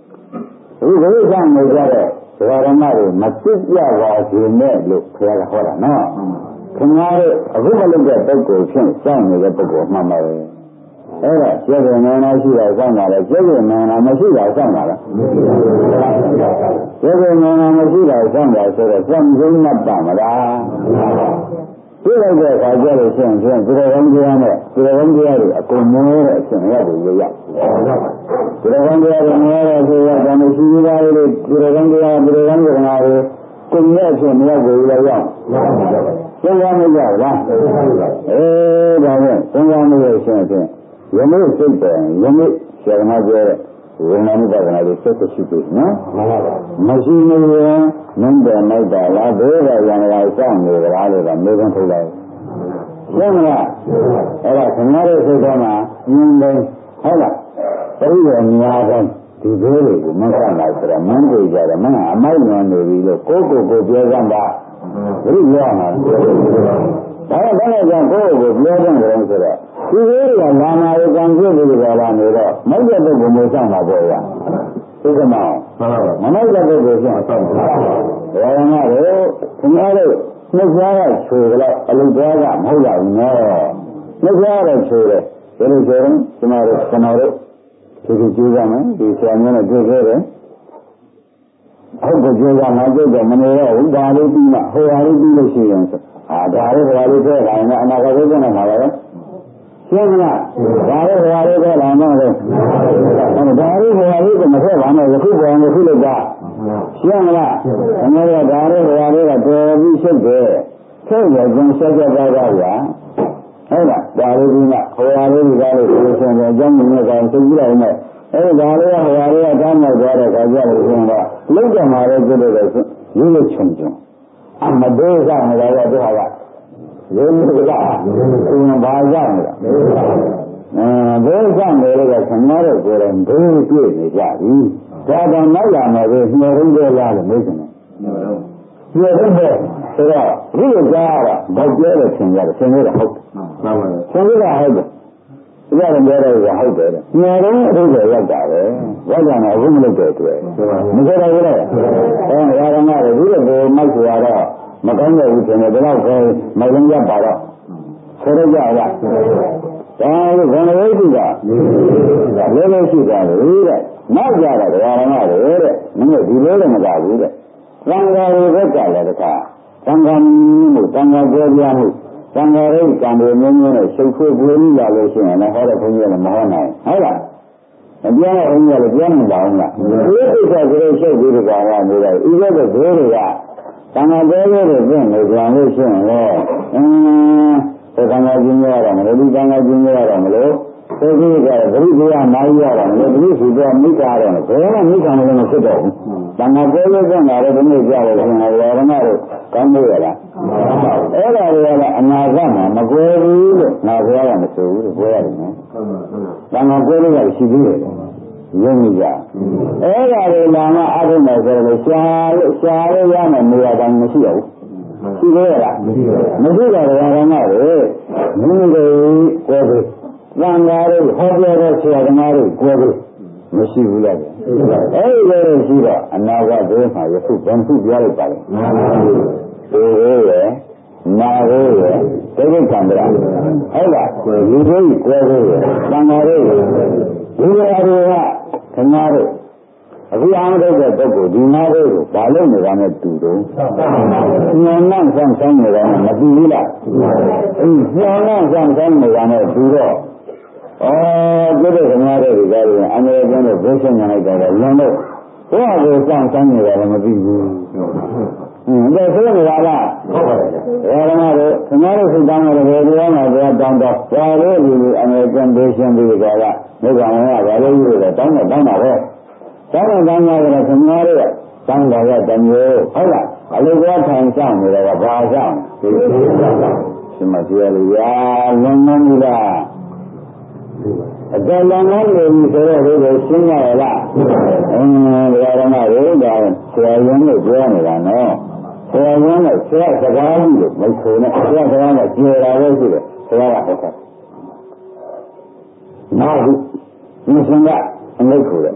အခုဘုရားနေကြတဲ့ဒကာရမတွေမဖြစ်ကြပါစေနဲ့လို့ဘုရားကဟောတာနော်ခင်ဗျားတို့အခုမလုပ်တဲ့ပုဂ္ဂိုလ်ဖြင့်စောင့်နေတဲ့ပုဂ္ဂိုလ်မှန်ပါပဲအဲ့ဒါကျေကျေနန္ဒရှိတာစောင့်တာလေကျေကျေနန္ဒမရှိတာစောင့်တာလားကျေကျေနန္ဒမရှိတာစောင့်တာဆိုတော့စောင့်ဆုံးမှတ်ပါမလားပြည့်လိုက်တဲ့အခါကျလို့ရှိရင်ဒီလိုကောင်းတရားနဲ့ဒီလိုကောင်းတရားတွေအကုန်မင်းတဲ့အရှင်ရတယ်ရရဒီလိုကောင်းတရားတွေမရတဲ့ဆိုတော့ဒါမရှိသေးပါဘူးဒီလိုကောင်းတရားဒီလိုကောင်းတရားတွေကိုမြဲအရှင်မရောက်ဘူးလေရောက်စဉ်းစားမကြဘူးလားအေးဒါနဲ့စဉ်းစားမလို့ရှိရင်ယနေ့စိတ်တယ်ယနေ့ဆရာကပြောတဲ့ဝိညာဉ်ဥပဒနာတွေဆက်ရှိပြီနော်မှန်ပါပါမရှိနေရင်မင်းတယ်လိုက်တာလားဘယ်ကရံလာစောင့်နေကြလားလို့ကမေးခွန်းထုတ်လိုက်ရှင်းမလားအဲ့ဒါခင်ဗျားတို့စိတ်ထဲမှာညင်းတယ်ဟုတ်လားပရိယေများတိုင်းဒီဘိုးတွေကိုမဆန့်လိုက်ဆိုတော့မင်းတွေကြတယ်မင်းကအမိုက်ညာနေပြီလို့ကိုကိုကိုပြောစမ်းပါဘယ်လိုပြောမှာဒါကဘာလဲကြောင့်ကိုယ့်ကိုပြောကြတယ်ဆိုတော့ဒီလိုကလာနာရကံပြည့်ပြီးကြလာနေတော့မိုက်တဲ့ပုဂ္ဂိုလ်မျိုးဆောင်တာပေါ့ဗျာသိကမောင်းမမိုက်တဲ့ပုဂ္ဂိုလ်ဆောင်ဆောင်တာဘာဝနာတော့ခင်ဗျားတို့နှစ်ကြားကခြေကြတော့အလုသွားကမဟုတ်ရဘူးနော်နှစ်ကြားတော့ခြေတယ်ဘယ်လိုခြေလဲကျွန်တော်တို့ကျွန်တော်တို့ဒီလိုကြည့်ရမယ်ဒီဆရာမျိုးနဲ့တွေ့ခဲ့တယ်ဟုတ်ကဲ့ကြည့်ရမှာကြည့်တော့မနေတော့ဘူးဒါလေးပြီးမှဟိုဟာလေးပြီးလို့ရှိရင်အာဒါလေးဟိုဟာလေးထဲလာရင်အနာဂတ်ဘုရားနဲ့မှာပဲရှင်းမလားဒါလေးဟိုဟာလေးထဲလာမှလည်းဒါလေးဟိုဟာလေးကမထည့်ပါနဲ့ယခုပေါ်ယခုလို့ကရှင်းမလားအမေကဒါလေးဟိုဟာလေးကတော်ပြီးရှိတယ်ထဲရကျန်ဆက်ကြပါပါဗျာဟုတ်လားဒါလေးပြီးမှဟိုဟာလေးကလည်းဒီလိုဆိုရင်အကြောင်းမျိုးကောင်သိကြည့်လိုက်မယ်အဲ့ဒါလေးကဟိုဟာလေးကတောင်းတော့သွားတဲ့ခါကျလို့ရှင်ကလုံးကြမှာလည်းကျွတ်လို့ဆိုရိုးရိုးချုံချုံအမဒေးစားနေတာကသူဟာကရိုးရိုးလားသူကဘာစားနေတာအဲဒေးစားနေလို့ကခဏတော့ကိုယ်တိုင်ဘေးတွေ့နေကြပြီဒါကနောက်လာမယ်လို့ညှို့ရင်းကြလားလို့မေးတယ်ညှို့တော့ညှို့တော့ဆိုတော့ဒီလိုကြားရတာဘောက်ကျဲတယ်ဆင်ရတယ်ဆင်ရတာဟုတ်မှန်ပါပါဆင်ရတာဟုတ်တယ်ဒီကတော့ပြောတော့ဟုတ်တယ်ညှို့တော့အထုတ်တယ်ရောက်တာပဲဘာကြောင့်လဲအခုမလုပ်တဲ့အတွက်မဆိုတော့ဘူးလေအဲရာဓမ္မတွေဒီလိုကိုမိုက်ဆိုရတော့မကောင်းတဲ့ဦးရှင်တွေတော့ခဲမယုံကြပါတော့ဆိုရကြရဒါလို့ဘယ်လိုရှိတာလဲလဲရှိတာလေတဲ့နောက်ကြတော့ဓမ္မတွေတဲ့မင်းတို့ဒီလိုလည်းမကြဘူးတဲ့သံဃာတွေဘက်ကလည်းတခါသံဃာမျိုးမှုသံဃာပြောပြမှုသံဃာရိတ်ကံတွေမျိုးမျိုးနဲ့ရှုပ်ခွေးပွေးပြီးလာလို့ရှိရင်လည်းဟောတဲ့ဘုန်းကြီးကလည်းမဟောနိုင်ဟုတ်လားမပြောတဲ့ဘုန်းကြီးကလည်းပြောနေပါအောင်လားဒီကိစ္စကလေးရှုပ်ပြီးတော့ကနေတော့ဤတဲ့ဘိုးတွေကသံဃာပြောလို့ပြင်နေကြလို့ရှိရင်လည်းအင်းသံဃာကျင်းရတာမလို့ဒီသံဃာကျင်းရတာမလို့သိသိကဗရိသေယနာရီရတာမလို့ဒီစီကမိကားတယ်ဘယ်မှမိကားလည်းမဖြစ်တော့ဘူးသံဃာပြောလို့ပြင်တာလည်းဒီနေ့ကြားလို့ရှင်တော်ရမတို့ကောင်းလို့ရလားအဲ့ဒါတွေကလည်းအနာဂတ်မှာမကွယ်ဘူးလို့ငါပြောရမဆိုဘူးလို့ပြောရတယ်နော်သံဃာပြောလို့ရရှိသေးတယ်ရုံးကြအဲ့ဒါတွေလာမှအထုံးမယ်ဆိုတော့ရှားလို့ရှားလို့ရမယ်နေရာတိုင်းမရှိရဘူးရှိသေးရလားမရှိတော့တယ်ဓမ္မတွေမင်းတွေကိုယ်ကိုသံဃာတွေဟောပြောတဲ့ဆရာသမားတွေကိုယ်ကိုမရှိဘူးလားအဲ့ဒီလိုရှိတော့အနာဂတ်ဘယ်မှာယခုဘယ်ခုပြောလိုက်ပါလဲဒီလိုရဲ့နာရိုးရဲ့ဒိဋ္ဌိကံတရာဟုတ်လားလူကြီးကိုယ်ကိုသံဃာတွေဒီလိုအတွေကခင်ဗျားတို့အခုအားထုတ်တဲ့ပုဂ္ဂိုလ်ဒီနာလေးကိုဘာလို့နေတာနဲ့တူတော့ညံနှံ့ဆန်းဆန်းနေတာနဲ့မတူဘူးလားအင်းညံနှံ့ဆန်းဆန်းနေတာနဲ့တူတော့ဩပြည့်တဲ့ခင်ဗျားတို့ဒီကားရင်အမေရိကန်တို့ဘိရှင်းနေလိုက်တော့လမ်းတော့ဘုရားကိုဆန်းဆန်းနေတာလည်းမသိဘူးဟင်းဒါဆိုနေတာလားဟုတ်ပါတယ်ဒါကမှတော့ခင်ဗျားတို့စိတ်တောင်းတယ်ဘယ်လိုမှတော့တောင်းတော့ဒါလေးဒီအမေရိကန်ဘိရှင်းပြီးကြတာမိဘဝင်ကဘာလို့ယူလဲတောင်းတော့တောင်းတာပဲတောင်းတော့တောင်းရတယ်ခင်ဗျားတို့တောင်းတော်ရတဲ့မျိုးဟုတ်လားအလိုကထိုင်ဆောင်နေတယ်ကဘာဆောင်ဒီဒီမှာကြည့်ရလို့ရာလုံးလုံးကြီးလားအတန်တန်လုံးလို့ဆိုတော့ဒီလိုရှင်းရလားအင်းဒီရမရိုးတာဆရာရင်းလို့ပြောနေတာနော်ဆရာရင်းနဲ့ဆရာစကားကြီးလို့မဆိုနဲ့ဆရာစကားနဲ့ကျေတာပဲရှိတယ်ဆရာကဟုတ်ကဲ့နောက်ဒီရှင်ကအမိတ်ကိုလေ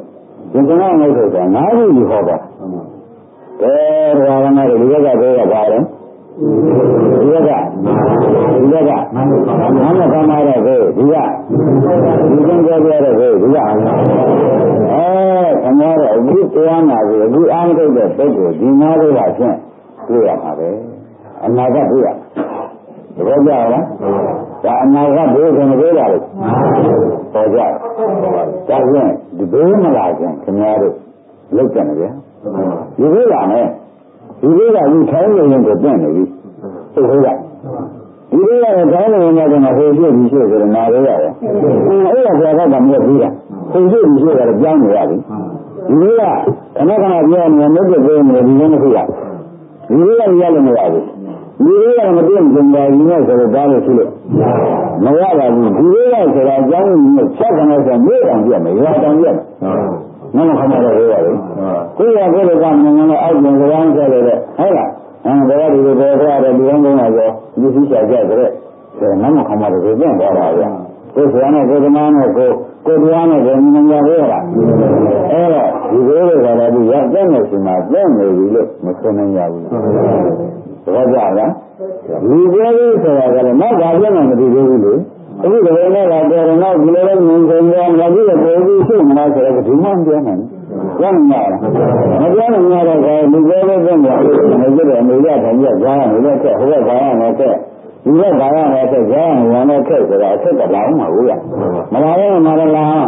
ဒီကနေ့ငုတ်ထုတ်တာငါးခုကြီးဟောတာကဲဘာဝနာတွေဒီဘက်ကတော့ပါတယ်ဒီဘက်ကဒီဘက်ကနာမကမားတဲ့ကိုဒီကဒီကံကြရတဲ့ကိုဒီကအဲခင်ဗျားတို့အခုတရားနာပြီအခုအားမထုတ်တဲ့ပုဂ္ဂိုလ်ဒီနားလေးကဖြင့်တွေ့ရမှာပဲအနာဂတ်တွေ့ရသဘောကျလားဒါအနာဂတ်တွေ့တယ်မတွေ့ပါဘူးပေါ်ကြဒါဖြင့်ဒီဘယ်မလာခြင်းခင်ဗျားတို့လောက်ကြတယ်ဗျာဒီလိုလာမယ်ဒီလိုကဒီထိုင်းနေရင်ကိုပြန့်နေပြီသိဟုတ်လားဒီလိုကတော့ထိုင်းနေရင်ကတော့ဟိုရှိဒီရှိဆိုတော့နားရရတယ်အဲ့ဒါကြာတော့မရဘူးလားဟိုရှိဒီရှိကတော့ကြောင်းနေရပြီဒီလိုကခဏခဏပြောနေမြတ်တဲ့ပြောနေဒီလိုမဖြစ်ရဒီလိုကရလို့မရဘူးဒီလိုကမပြည့်စုံပါဘူးနဲ့ဆိုတော့ဒါလို့ရှိလို့မရပါဘူးဒီလိုကဆိုတာအကြောင်းကြီးနဲ့ချက်ကနေဆိုမြေတောင်ပြတ်မယ်ရွာတောင်ပြတ်မယ်မမခမတော့ပြောရတယ်ကိုယ်ရကိုယ်ကမငန်းနဲ့အောက်ကျင်ကြောင်းဆက်ရတဲ့ဟုတ်လားအဲဒါကဒီလိုပြောရတယ်ဒီကောင်းကောင်းလာတော့ဒီသိချာကြတဲ့အဲမမခမတော့ပြန်သွားပါဗျာကိုယ်ဆရာနဲ့ကိုယ်သမားနဲ့ကိုယ်ကိုယ်တရားနဲ့ကိုယ်မြင်ကြရလားအဲတော့ဒီလိုတွေကလည်းဒီရောက်တဲ့နေရှင်မှာပြည့်နေပြီလို့မဆိုနိုင်ကြဘူးသဘောကျလားဒီပြောလို့ဆိုတာကလည်းနောက်ပါပြန်မှမသိသေးဘူးလေအခုဒီလိုနဲ့ကတော့တော့ဒီလိုလည်းမြင်ကြတယ်မကြည့်တော့ကိုယ်ကြီးရှိမလားဆိုတော့ဒီမှမပြောနိုင်ဘူးပြောနိုင်လားမပြောနိုင်တော့ဒီပြောလို့ပြန်တယ်မကြည့်တော့နေရထိုင်ရကြားရနေတဲ့ချက်ဟိုဘက်ကြားရနေတဲ့ချက်ဒီဘက်ကြားရနေတဲ့ချက်ကြားရနေတဲ့ချက်ဆိုတာအချက်ကလာအောင်မဟုတ်ရမလာရင်မလာလား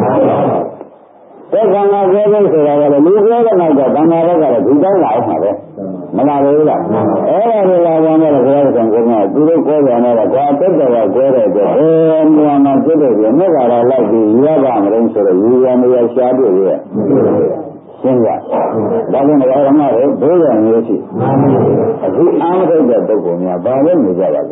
တဲ့ကံကပြောလို့ဆိုတာကလည်းလူပြောတဲ့နောက်ကဗန္နာဘက်ကတော့ဒီတိုင်းလာအောင်ပါပဲမလာဘူးလားအဲ့ဒါလိုလာပြန်တော့ဘုရားကံကိုကသူတို့ကိုယ်ပြန်တော့ကွာတက်တယ်ကကိုယ်တဲ့အတွက်အဲမြန်မှဖြစ်တယ်ပြမြတ်ကတော့လိုက်ပြီးရပါမလို့ဆိုတော့ယူရမရရှားတွေ့ရဲ့ရှင်းရဒါကြောင့်ဓမ္မတွေဘိုးတော်မျိုးရှိအခုအားထုတ်တဲ့ပုဂ္ဂိုလ်များဘာလို့နေကြပါလဲ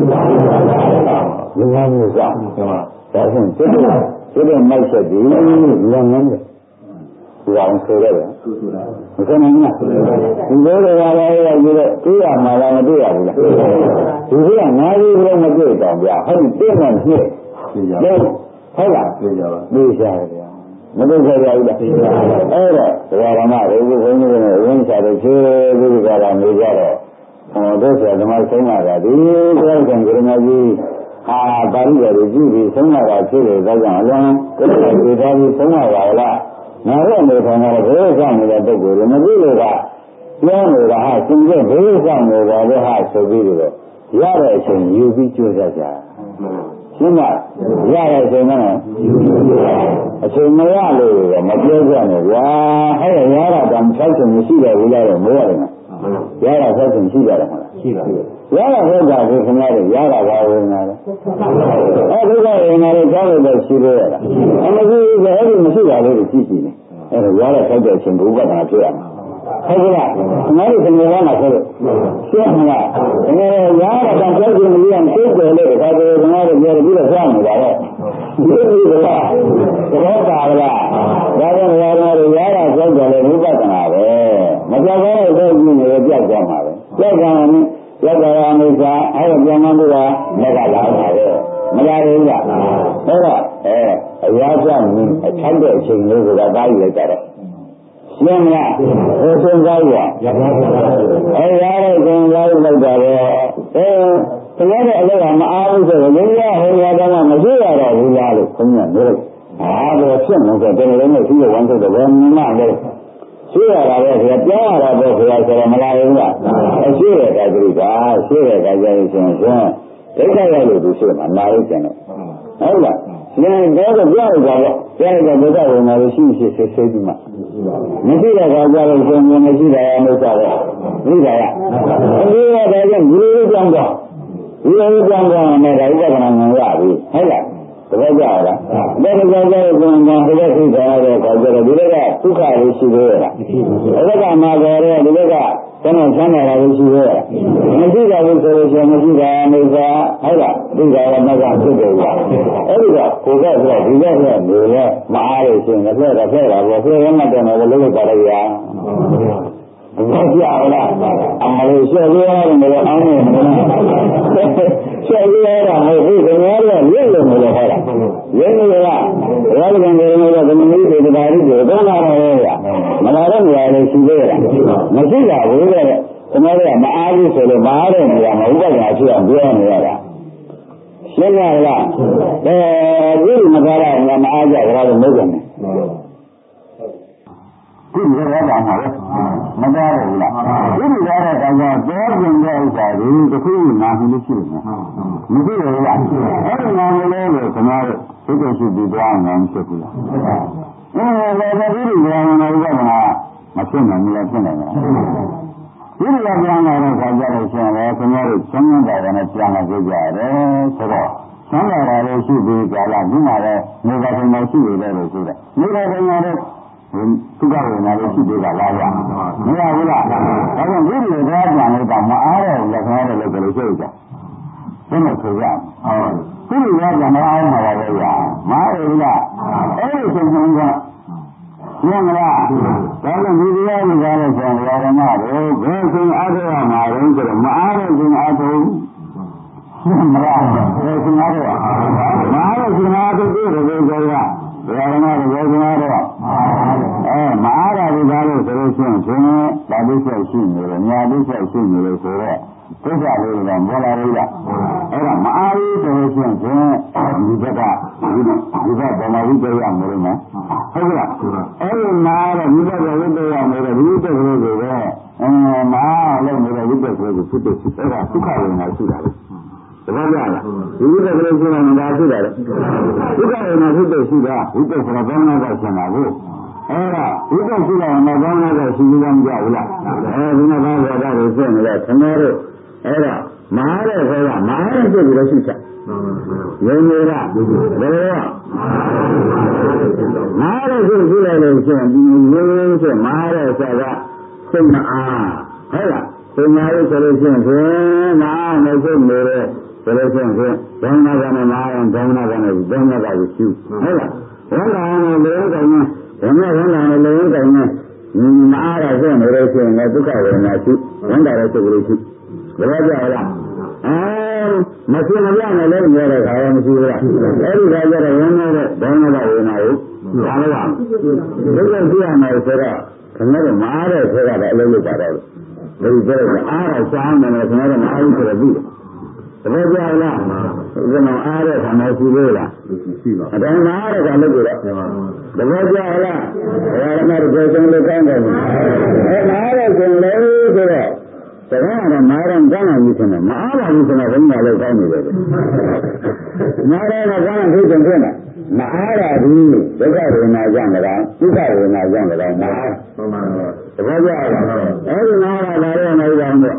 လူများမျိုးစားဒါဆိုစိတ်စိတ်မိုက်ချက်ဒီလူများငန်းတယ်ဒီအောင်ဆိုရတယ်မဆိုနိုင်ဘူးဒီလိုတွေကလည်းရပြီးတော့တွေ့ရမှာလားမတွေ့ရဘူးလားဒီကငါးကြီးလုံးမတွေ့တော့ဗျာဟုတ်ပြီတဲ့နဲ့ဖြစ်တယ်ဟုတ်လားတွေ့ကြပါတွေ့ကြတယ်ဗျာမတွေ့ကြရဘူးလားအဲ့တော့ဒကာဓမ္မတွေကိုဘုန်းကြီးတွေဝင်းချတယ်ဖြည်းဖြည်းကနေကြတော့ဟောတို့ဆရာဓမ္မဆုံးလာတာဒီကြောင့်ကံကြရမကြီးဟာပါဠိတော်ကြီးပြီးဆုံးလာတာဖြစ်တယ်ဒါကြောင့်အလွန်ကိုယ်တိုင်ဒီသားကြီးဆုံးလာပါလားငါတို့အနေနဲ့ကတော့ဘယ်ဆောင်နေတဲ့ပုဂ္ဂိုလ်တွေမသိလို့ကပြောနေတာဟာသင်ရဲ့ဘယ်ဆောင်နေတာလဲဟာဆိုပြီးတော့ရတဲ့အချိန်ယူပြီးကြိုးစားကြရှင်းမရတဲ့အချိန်ကအချိန်မရလို့တော့မပြောကြနဲ့ဗျာဟဲ့ရတာတောင်၆ချိန်မရှိတယ်ဘူးလားတော့မရတယ်နော်ရတာ၆ချိန်ရှိတယ်မဟုတ်လားရှိပါဘူးရတာဟုတ်တာကိုခင်ဗျားတို့ရတာပါဝင်လာတယ်အဲဒီကဝင်လာတဲ့ကြောက်လို့ရှိသေးရတာအမရှိဘူးအဲ့ဒီမရှိတာလေးကိုကြည့်ကြည့်နေအဲ့ဒါရတဲ့ထိုက်တဲ့အချိန်ဘုရားကဖြစ်ရမှာဟုတ်ကဲ့လားခင်ဗျားတို့ခင်ဗျားကဆိုလို့ရှင်းမလားခင်ဗျားရတာတောင်ကြောက်ကြည့်မလို့ရင်သိတယ်လေဒါဆိုခင်ဗျားတို့ပြောပြီးတော့ကြားနေတာပဲဒီလိုကလားသဘောပါလားဒါကြောင့်ရတာရတာကြောက်တယ်လေဝိပဿနာပဲမကြောက်ဘဲတော့ကြည့်နေကြောက်ကြမှာပဲကြောက်ကြမှာယောဂရာမိစ္ဆာအဲ့ဒါပြန်မှန်းလို့ကမကလာပါပဲမလာဘူးလားအဲ့တော့အဲအရာစမြင်အထိုက်တဲ့အချိန်လေးကတားယူလိုက်ကြတော့ရှင်းမလားဟိုဆုံးသားရရပါဘူးအဲရတဲ့ဆုံးသားလိုက်တာပဲအဲတကယ်တော့အလုပ်ကမအားဘူးဆိုတော့ဘုရားဟောရတော့မရှိရတော့ဘူးလားလို့ခွန်ကြီးနေလို့အားတော့ဖြစ်နေတယ်တကယ်လည်းမရှိတဲ့ဝန်ထုတ်တယ်ဘယ်မှမလဲရှိရတာပဲခင်ဗျာပြောရတာပဲခင်ဗျာဆိုတော့မလာဘူးလားအရှိရတဲ့ကိစ္စရှိရတဲ့ကြရင်ရှင်ရှင်ဒိဋ္ဌိရလို့သူရှိမှာနားလို့ကျင်တယ်ဟုတ်လားရှင်တော့ပြောရတာပေါ့ပြောရတဲ့ဘုရားဝင်လာလို့ရှိရှိဆေးဆေးပြီးမှမရှိတဲ့ခါကျတော့ရှင်မရှိတာရလို့ဆိုတော့သိတာရအဲဒီတော့ဒါကြောင့်ဒီလိုကြောင်းတော့ဒီလိုကြောင်းတော့လည်းဒါဥပဒနာငြိုးရပြီဟုတ်လားတကယ်ကြလားဒါကကြောင့်ကြောင့်ကိုယ်ကဟိုလက်သိကြရတဲ့ခါကျတော့ဒီလိုကဒုက္ခလေးရှိသေးရဲ့လားဒီလိုကမှာကြရဲဒီလိုကတဏှာဆန်းနေတာလေးရှိသေးရဲ့မရှိတာလို့ဆိုလို့ရှိရင်မရှိတာနေစားဟုတ်လားသိတာကမကဖြစ်တယ်ကွာအဲ့ဒီကကိုယ်ကဆိုတော့ဒီကဆိုနေလဲမအားလို့ရှိရင်လည်းဖက်တာဖက်တာပေါ့ဖက်ရမှတော့လည်းလုံးဝပါရရဘာကြောက်လားအမလေးရှေ့ရရတယ်မလို့အောင်းနေမလားရှေ့ရရတာမဟုတ်ဘူးခင်ဗျားတို့ရွေ့လို့မလို့ဟောတာရွေ့လို့ကဘုရားကံကြရလို့ကမင်းကြီးတွေတရားကြီးတွေတော့လာတော့ရှင်းရလားအဲဒီမကားရငါမအားကြကြတော့မဟုတ်ဘူးဒီလိုရတာမှာမကားဘူးလားဒီလိုရတဲ့ကောင်ကတော့ကျင်တဲ့ဥစ္စာတွေတစ်ခုနာမှုလို့ရှိနေမရှိဘူးလားအဲဒီနာမှုလေးကိုကျွန်တော်တို့သိတဲ့ရှိပြီးသွားအောင်မရှိဘူးလားအဲဒါလည်းဒီလိုရအောင်လို့ကမဖြစ်နိုင်ဘူးလားဖြစ်နိုင်တယ်ဒီလိုပြန်လာတဲ့ခါကျတော့ရှင်လည်းခင်ဗျားတို့ချမ်းသာတယ်နဲ့ပြန်လာကြကြတယ်ဆိုတော့ချမ်းသာတာလေးရှိပြီးကြလားဒီမှာလည်းနေပါခင်မရှိရတဲ့လို့ဆိုတော့နေပါခင်လည်းသူကလည်းနာလို့ရှိသေးတာလားဗျာမရဘူးလားဒါကြောင့်ဒီလိုသွားပြန်လို့တော့မအားတဲ့လက်ခံရတဲ့လို့ပြောလို့ရှိကြဘယ်လိုဆိုရဟုတ်ဒီလိုသွားပြန်မအားမှာပါပဲဗျာမအားဘူးလားအဲ့ဒီဆိုရင်ကရှင်းမလားဒါလည်းဒီတရားကြီးကားလို့ဆိုရင်ဓမ္မတွေဘယ်ဆိုအားရမှာလဲဆိုတော့မအားတဲ့ဆိုအားထုတ်ရှင်းမလားဘယ်ဆိုအားရမအားတဲ့ဆိုအားထုတ်ပြီးတော့ဆိုရဓမ္မတွေဘယ်ဆိုအားရအဲမအားတာဒီကားလို့ဆိုလို့ရှိရင်ရှင်ဒါဒိဋ္ဌိရှိနေတယ်ညာဒိဋ္ဌိရှိနေတယ်ဆိုတော့ဒိဋ္ဌိလေးကဘောလာရိလားအဲ့ဒါမအားဘူးဆိုလို့ရှိရင်ရှင်ဒီဘက်ကဒီဒီဘက်ဗမာဝိတ္တရမယ်လို့နော်ဟုတ်လားအဲ့ဒီနားတော့ဒီဘက်ကဝိတ္တရမယ်လို့ဒီဝိတ္တကလေးကိုပဲအင်းမအားလို့နေတဲ့ဝိတ္တကလေးကိုဖြစ်ဖြစ်အဲ့ဒါဒုက္ခဝေဒနာရှိတာလေတပည့်ကြလားဒီဝိတ္တကလေးရှိနေတာရှိတာလေဒုက္ခဝေဒနာဖြစ်တဲ့ရှိတာဝိတ္တဆိုတာဘာမှမဆိုင်တာဘူးအဲ့ဒါဝိတ္တရှိတာမကောင်းတဲ့ရှိကြမ်းကြဘူးလားအဲဒီမှာဘာဝါဒတွေဖြစ်နေလဲခင်ဗျားတို့အဲ့ဒါမအားတဲ့ခေါ်ကမအားတဲ့ဖြစ်ပြီးတော့ရှိချက်ယုံနေတာဘယ်လိုမအားတဲ့ဖြစ်ပြီးလိုက်လို့ရှိရင်ဒီယုံရင်းချက်မအားတဲ့ဆက်ကစိတ်မအားဟုတ်လားစိတ်မအားဆိုလို့ရှိရင်ဖြင့်မအားမစိတ်နေတဲ့ဆိုလို့ရှိရင်ဖြင့်ဒုံနာကနဲ့မအားရင်ဒုံနာကနဲ့ဒုံနာကကိုရှိဟုတ်လားဝန္တာနဲ့လေကောင်းနဲ့ဝန္တာဝန္တာနဲ့လေကောင်းနဲ့မအားရဖြစ်နေလို့ရှိရင်လည်းဒုက္ခဝေဒနာရှိဝန္တာရဲ့စိတ်ကလေးရှိဘယ်လိုကြလားအဲမရှိမပြနဲ့လည်းပြောတဲ့ခါရမရှိဘူးလားအဲ့ဒီခါကျတော့ဝန်းနေတဲ့ဘုန်းတော်ဝေနာကိုဒါလည်းပါဒီလိုကြည့်ရမယ်ဆိုတော့ခင်ဗျားတို့မအားတဲ့ဆိုတော့အလုံးလုံးပါတော့ဒီပြောတဲ့အားရစားမယ်ခင်ဗျားတို့မအားဘူးဆိုတော့ပြီးတယ်တပည့်ကြလားဒီမှာအားတဲ့ခါမရှိသေးလားရှိပါဘူးဒါမှအားတဲ့ခါလုပ်ကြတော့တပည့်ကြလားဘယ်မှာဒီကိုယ်ဆုံးလို့ကောင်းတယ်အဲအားတဲ့ဆိုလည်းဆိုတော့တခါတော့မာရံကောင်းလာပြီဆိုတော့မအားပါဘူးဆိုတော့ဘယ်မှာလဲကောင်းနေတယ်မာရံကကောင်းတဲ့ဖြစ်နေတယ်မအားရဘူးဒုက္ခဝေဒနာကြောင့်လည်းဒုက္ခဝေဒနာကြောင့်လည်းမအားမှန်ပါပါတပည့်ကြလားအဲဒီမာရလာတော့မဟုတ်ပါဘူး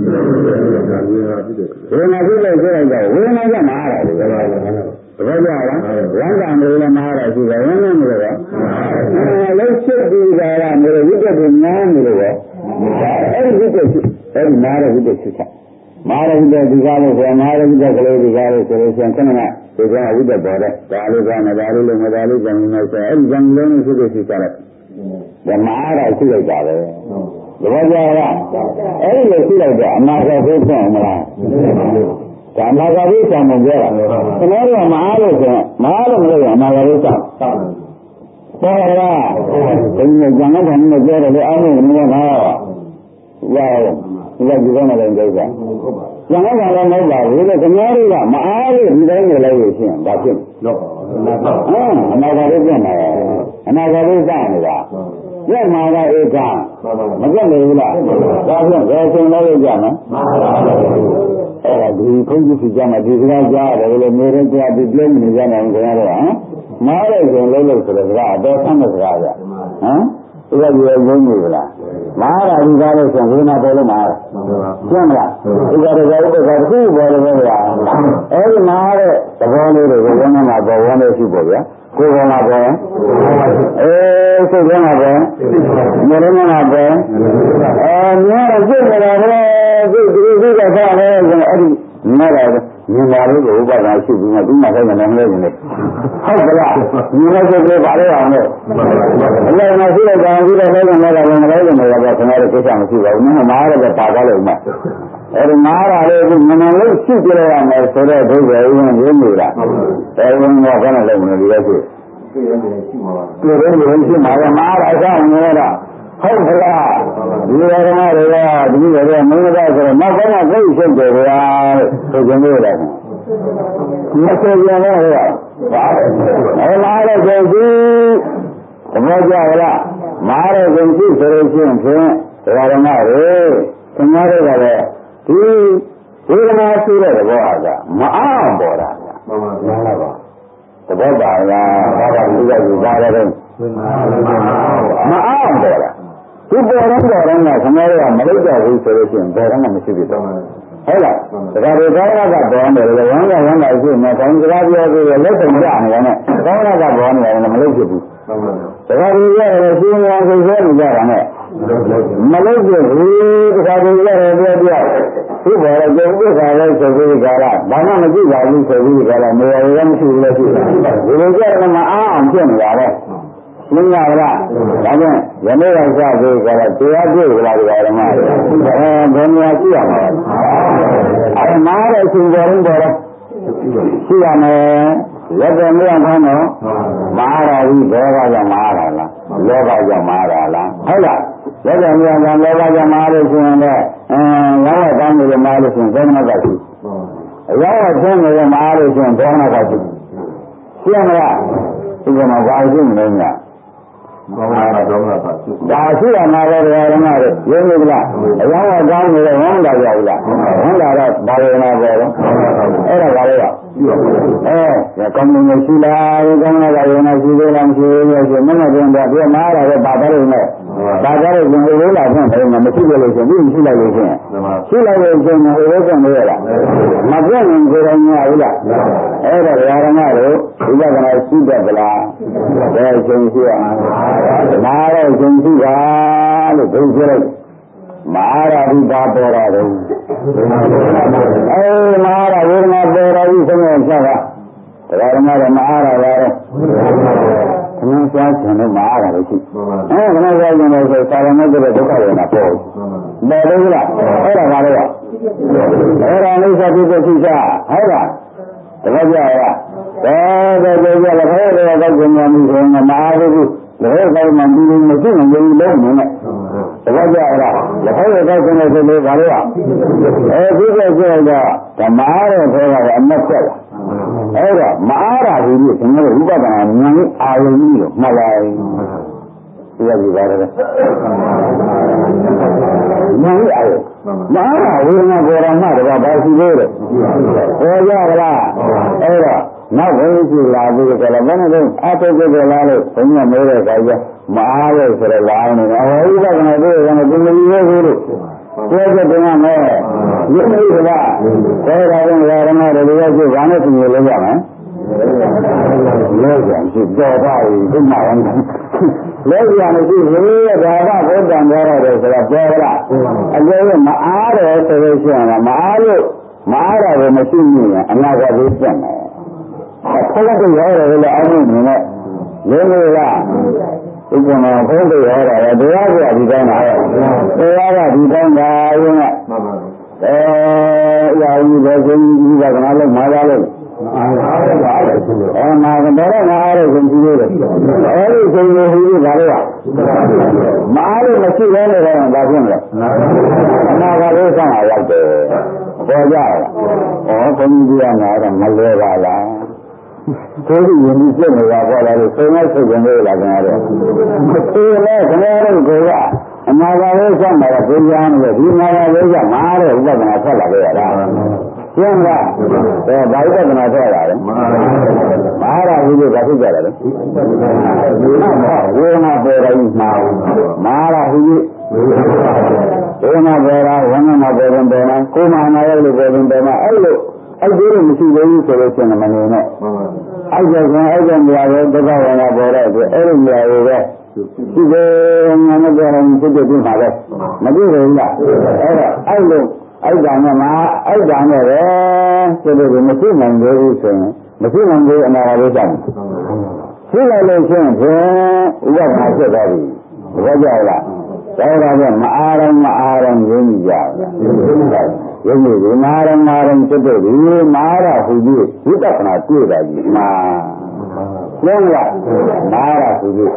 ဝေဒနာဖြစ်တဲ့ဆိုတော့ဝေဒနာကြောင့်မအားရတယ်တပည့်ကြလားဝမ်းသာနေလည်းမအားရရှိတယ်ဝမ်းသာနေလည်းအဲလုံးချစ်ပြီးကြတာနေဝိတ္တကိုညားနေလို့အဲဒီဝိတ္တရှိအဲဒီမာရဝိတ္တရှိချက်မာရဝိတ္တဒီကားလို့ဆိုမာရဝိတ္တကလေးဒီကားလို့ဆိုလို့ရှိရင်ခဏကဒီကဝိတ္တပေါ်တဲ့ဒါလေးကနဲ့ဒါလေးလို့မဒါလေးကြံနေဆိုအဲဒီကြံလုံးရှိတဲ့ရှိချက်ဒါမာရရှိလိုက်တာပဲတပည့်ကြလားအဲဒီလိုရှိလိုက်တော့အနာဂတ်ကိုဖြစ်အောင်မလားဒါအနာဂတ်ကိုကြောင်မပြောတာခင်ဗျားတို့မအားလို့ဆိုရင်မအားလို့မလို့ရအနာဂတ်ကိုကြောင်ပေါ်လာလားဒီနေ့ကျန်တဲ့ခါမျိုးပြောတယ်လေအားလုံးကမနာရဘူးရဒီကဒီကလည်းကြိုးစားကျန်တဲ့ခါလည်းမဟုတ်ပါဘူးလေခင်ဗျားတို့ကမအားလို့ဒီတိုင်းနေလိုက်လို့ရှိရင်ဒါဖြစ်တော့အနာဂတ်ကိုပြန်လာအနာဂတ်ကိုစနေတာပြတ်မှာကဧကမပြတ်နေဘူးလားဒါဖြင့်ဘယ်ချိန်လဲကြမှာအဲ့ဒါဒီခွင့်ပြုစီကြမှာဒီစကားကြားတယ်လို့နေရင်ကြားပြီးပြောနေကြတယ်ခင်ဗျားတို့ဟမ်မားတဲ့ချိန်လုံးလို့ဆိုတဲ့စကားအတော်ဆန်းတဲ့စကားကြဟမ်ဒီကပြောရင်းနေလားမားတာဒီကားလို့ဆိုရင်ဝိနာပေါ်လို့မားတယ်ရှင်းမလားဒီကတည်းကဥပ္ပဒါတစ်ခုပေါ်လို့ပဲဗျာအဲ့ဒီမားတဲ့သဘောလေးတွေကိုဝိနာမှာပေါ်ဝန်းလို့ရှိပေါ့ဗျာကိုယ်ကလာပေါ်အေးစိတ်ကလာပေါ်မျက်လုံးကလာပေါ်အဲမြဲစိတ်ကလာပေါ်စိတ်ဒီစိတ်ကသာလဲဆိုအဲ့ဒီမြဲတာမြင်ပါလို့ဥပဒါရှိပြီးမှဒီမှာခိုင်းတယ်လည်းမလို့နေဟုတ်ကလားမြင်လို့စိတ်ကပါလေအောင်လို့အလည်းမရှိတော့ကောင်ပြီးတော့လည်းလည်းလည်းမလဲလို့မရတော့ခင်ဗျားတို့ကိစ္စမရှိပါဘူးမင်းမားရတဲ့ပါသွားလို့မှအဲဒီမားတာလေးကမနလို့ရှိကြရမယ်ဆိုတော့ဒုက္ခရင်းရင်းနေတာအဲဒီတော့ဘယ်နဲ့လုံးမလို့ဒီလိုရှိဒီလိုမျိုးရှိမှာပါဒီလိုမျိုးရှိမှာမားတာဆောင်နေတာဟုတ်ကလားဒီရကနာတွေကဒီလိုပဲမင်းသားဆိုတော့နောက်ပိုင်းကသိရှိတယ်ဗျာဆိုကြလို့လားမဆိုကြတော့ဟဲ့အဲမားတဲ့ကုန်စီသဘောကျလားမားတဲ့ကုန်စီဆိုလို့ရှိရင်ဖြင့်ဒါရမတွေသင်္ကားတွေကလည်းဒီဝေဒနာရှိတဲ့သဘောဟာကမအားပေါ်တာမှန်ပါဗျာသဘောပါလားဘာသာသူကယူပါတယ်မအားပေါ်တာဒီပေါ်တော့ပေါ်တော့ကသမားတွေကမလုပ်ကြဘူးဆိုလို့ရှိရင်ပေါ်တော့မရှိဘူးတော့ဟုတ်လားဒါကြတဲ့ကောင်းတာကပေါ်နေတယ်ဝမ်းကဝမ်းကရှိနေတိုင်းစကားပြောပြီးလက်ဆောင်ကြနေတယ်နဲ့ကောင်းတာကပေါ်နေတယ်မလုပ်ဖြစ်ဘူးဒါကြတဲ့ရတယ်ရှင်းအောင်ဆိုဆိုနေကြတာနဲ့မလုပ်ဖြစ်ဘူးဒါကြတဲ့ရတယ်ပြောပြသူ့ဘော်တော့ကျုပ်ဥစ္စာလဲဆိုပြီးကြတာဘာမှမကြည့်ပါဘူးဆိုပြီးကြတာနေရာရမရှိဘူးလို့ရှိတယ်ဒီလိုကြတော့မအားအောင်ဖြစ်နေတာလေရှင်းရလားဒါကြောင့်ယနေ့ကစပြီးကြတော့တရားပြည့်လာကြတယ်မှာအဲဘယ်နေရာရှိရမှာအဲမားတဲ့အချိန်ပေါ်ရင်ပေါ်တော့ရှိရမယ်ရက်တယ်မရခေါင်းတော့မားတာကြီးဘောကကြောင့်မားတာလားလောဘကြောင့်မားတာလားဟုတ်လားရက်တယ်မရခေါင်းလောဘကြောင့်မားလို့ရှိရင်လည်းအဲရောင်းရကောင်းနေမားလို့ရှိရင်ဘယ်နှကရှိအရောင်းရဆင်းနေမားလို့ရှိရင်ဘယ်နှကရှိရှင်းမလားဒီကမှာဘာရှိမလဲညာဘာသာတော်မှာပါဒါရှိရမှာပဲဓမ္မတွေရင်းနေလားအရောင်းအကောင်းတွေဝမ်းလာကြဘူးလားဝမ်းလာတော့ဘာဝနာပေါ်တော့အဲ့ဒါဘာလဲကအဲကောင်းနေရှိလားကောင်းလာတာဝနာရှိသေးလားမရှိသေးဘူးဆိုမနဲ့ပြန်တော့ပြမားတာတော့ပါပါလို့နဲ့ဒါကြတော့ရှင်လေးလာဖွင့်တယ်မရှိကြလို့ရှင်ပြီးရှိလိုက်လို့ရှင်ရှိလိုက်လို့ရှင်ဟိုဘက်ကနေရလားမပြတ်ရင်ကိုယ်တော်များဘူးလားအဲ့ဒါဓမ္မတို့ဒီကကရှိတတ်သလားဘယ်အချိန်ရှိအောင်မာတော့ရှင်ရှိတာလို့ဘုရားလိုက်မာရဘုရားပေါ်တာတော့အဲမာရဝေဒနာပေါ်တာကြီးဆုံးအောင်ဆက်တာဓမ္မတော့မာရရတယ်ခဏစားခြင်းလို့မာရလို့ရှိအဲခဏစားခြင်းလို့ဆိုစာရမတ်တဲ့ဒုက္ခဝေဒနာပေါ်ပေါ်လို့လားအဲ့ဒါပါလေအဲ့ဒါလေးစားပြီးသိချာဟုတ်လားတပည့်ကြရဘယ်လိုကြလဲဘယ်လိုကောက်ကျင်မှမဆိုရင်မအားဘူးလည်းကောက်မှပြီးလို့မရှိရင်လည်းလုံးနေနဲ့တပည့်ကြရလက်ဖက်ရကောက်ကျင်လို့ဆိုလို့ဘာလို့အဲဒီကကျတော့ဓမ္မရဲ့ခေါ်တာအမတ်ဆက်လာအဲ့တော့မအားတာဘူးလို့ကျွန်တော်တို့ဥပဒနာဉာဏ်အာရုံကြီးလို့မှတ်လိုက်ဒီကကြည့်ပါတော့ဉာဏ်အာရုံမအားတာဝေဒနာပေါ်တာမှတော့ဘာရှိသေးလဲပေါ်ကြလားအဲ့တော့နောက်ဘယ်ရှိလာပြီဆိုတော့ဘယ်နဲ့လဲအတုတ်ကြလားလို့ဘုရားမေးတဲ့အခါကျမအားလို့ဆိုတော့လာနေတယ်အဝိပဿနာတွေ့ရင်ဒီလိုမျိုးဘူးလို့ပြောကြတယ်မယ်ဒီလိုကဒါဒါရင်ဓမ္မတွေလည်းရှိဘာနဲ့ပြင်လို့ရမယ်လို့ပြန်ရှိတော့ပါဘူးဒီမှာလဲရမရှိဘူးလေဒါကဘုဒ္ဓံပြောရတယ်ဆိုတော့ပြောလားအကျိုးကမအားတယ်ဆိုလို့ရှိရင်မအားလို့မအားတာကိုမရှိရင်အနာဂတ်ကိုပြတ်မယ်ခေါင်းကရောတယ်လေအောင်းနေနဲ့လေးလေးလားဒီကမှာဘုန်းတော်ရောတာတရားကဒီတိုင်းလားတရားကဒီတိုင်းပါရင်ကအဲရာကြီးပဲရှင်ကြီးကကနာလို့မှားရလို့အဲမှာကတော့ငါအားလို့ရှင်ကြီးလို့အဲဒီရှင်ကြီးဟိုဘာလို့မအားလို့မရှိလဲလို့တော့ဘာဖြစ်လဲအနာဂတ်ကိုဆောင်ရောက်တယ်ပေါ်ကြလားဩဘုန်းကြီးကငါတော့မလွယ်ပါလားကိုယ်ကြီးရင်ပြီးပြည့်နေတာပေါ်လာလို့ဆုံးမဆုပ်ကြနေလာကြတယ်။ဒီလည်းခဏလေးကိုကအနာဂတ်လေးဆက်မှာတော့ပြင်ရမ်းလို့ဒီနာဂတ်လေးကမားတဲ့ဥပဒနာဆက်လာခဲ့ရတာ။ရှင်းလား။အဲဘာဥပဒနာဆက်လာလဲ။မားတာကြီးကဘာဖြစ်ကြလဲ။ဝေဒနာပေါ်တိုင်းမှာမားတာကြီးဝေဒနာပေါ်တာဝန္ဒနာပေါ်ရင်ပေါ်တာကိုယ်မနာရလို့ပေါ်ရင်ပေါ်မှာအဲ့လိုအဲ့ဒီလိုမရှိသေးဘူးဆိုလို့ရှိရင်မနေနဲ့အဲ့ဒါကအဲ့ဒီနေရာကိုဒုက္ခဝေဒနာပေါ်တဲ့အတွက်အဲ့ဒီနေရာကိုပဲဒီလိုငါမပြောရင်စိတ်ကြည့်ပါပဲမကြည့်ဘူးလားအဲ့တော့အဲ့လိုအဲ့ဒါနဲ့မှအဲ့ဒါနဲ့ပဲစိတ်ကိုမရှိနိုင်သေးဘူးဆိုရင်မရှိနိုင်သေးအနာဂတ်လေးကြောင့်ရှိလိုက်လို့ရှိရင်ဖြင့်ဥပမာဖြစ်သွားပြီဘောကြလားဒါကလည်းမအားရမအားရရင်းကြတယ်ယုံကြည်ဒီမာရမာရဖြစ်တဲ့ဒီမာရဟူကြီးဝိပဿနာတွေ့တာကြီးမာကျင်းလားမာရဟူကြီး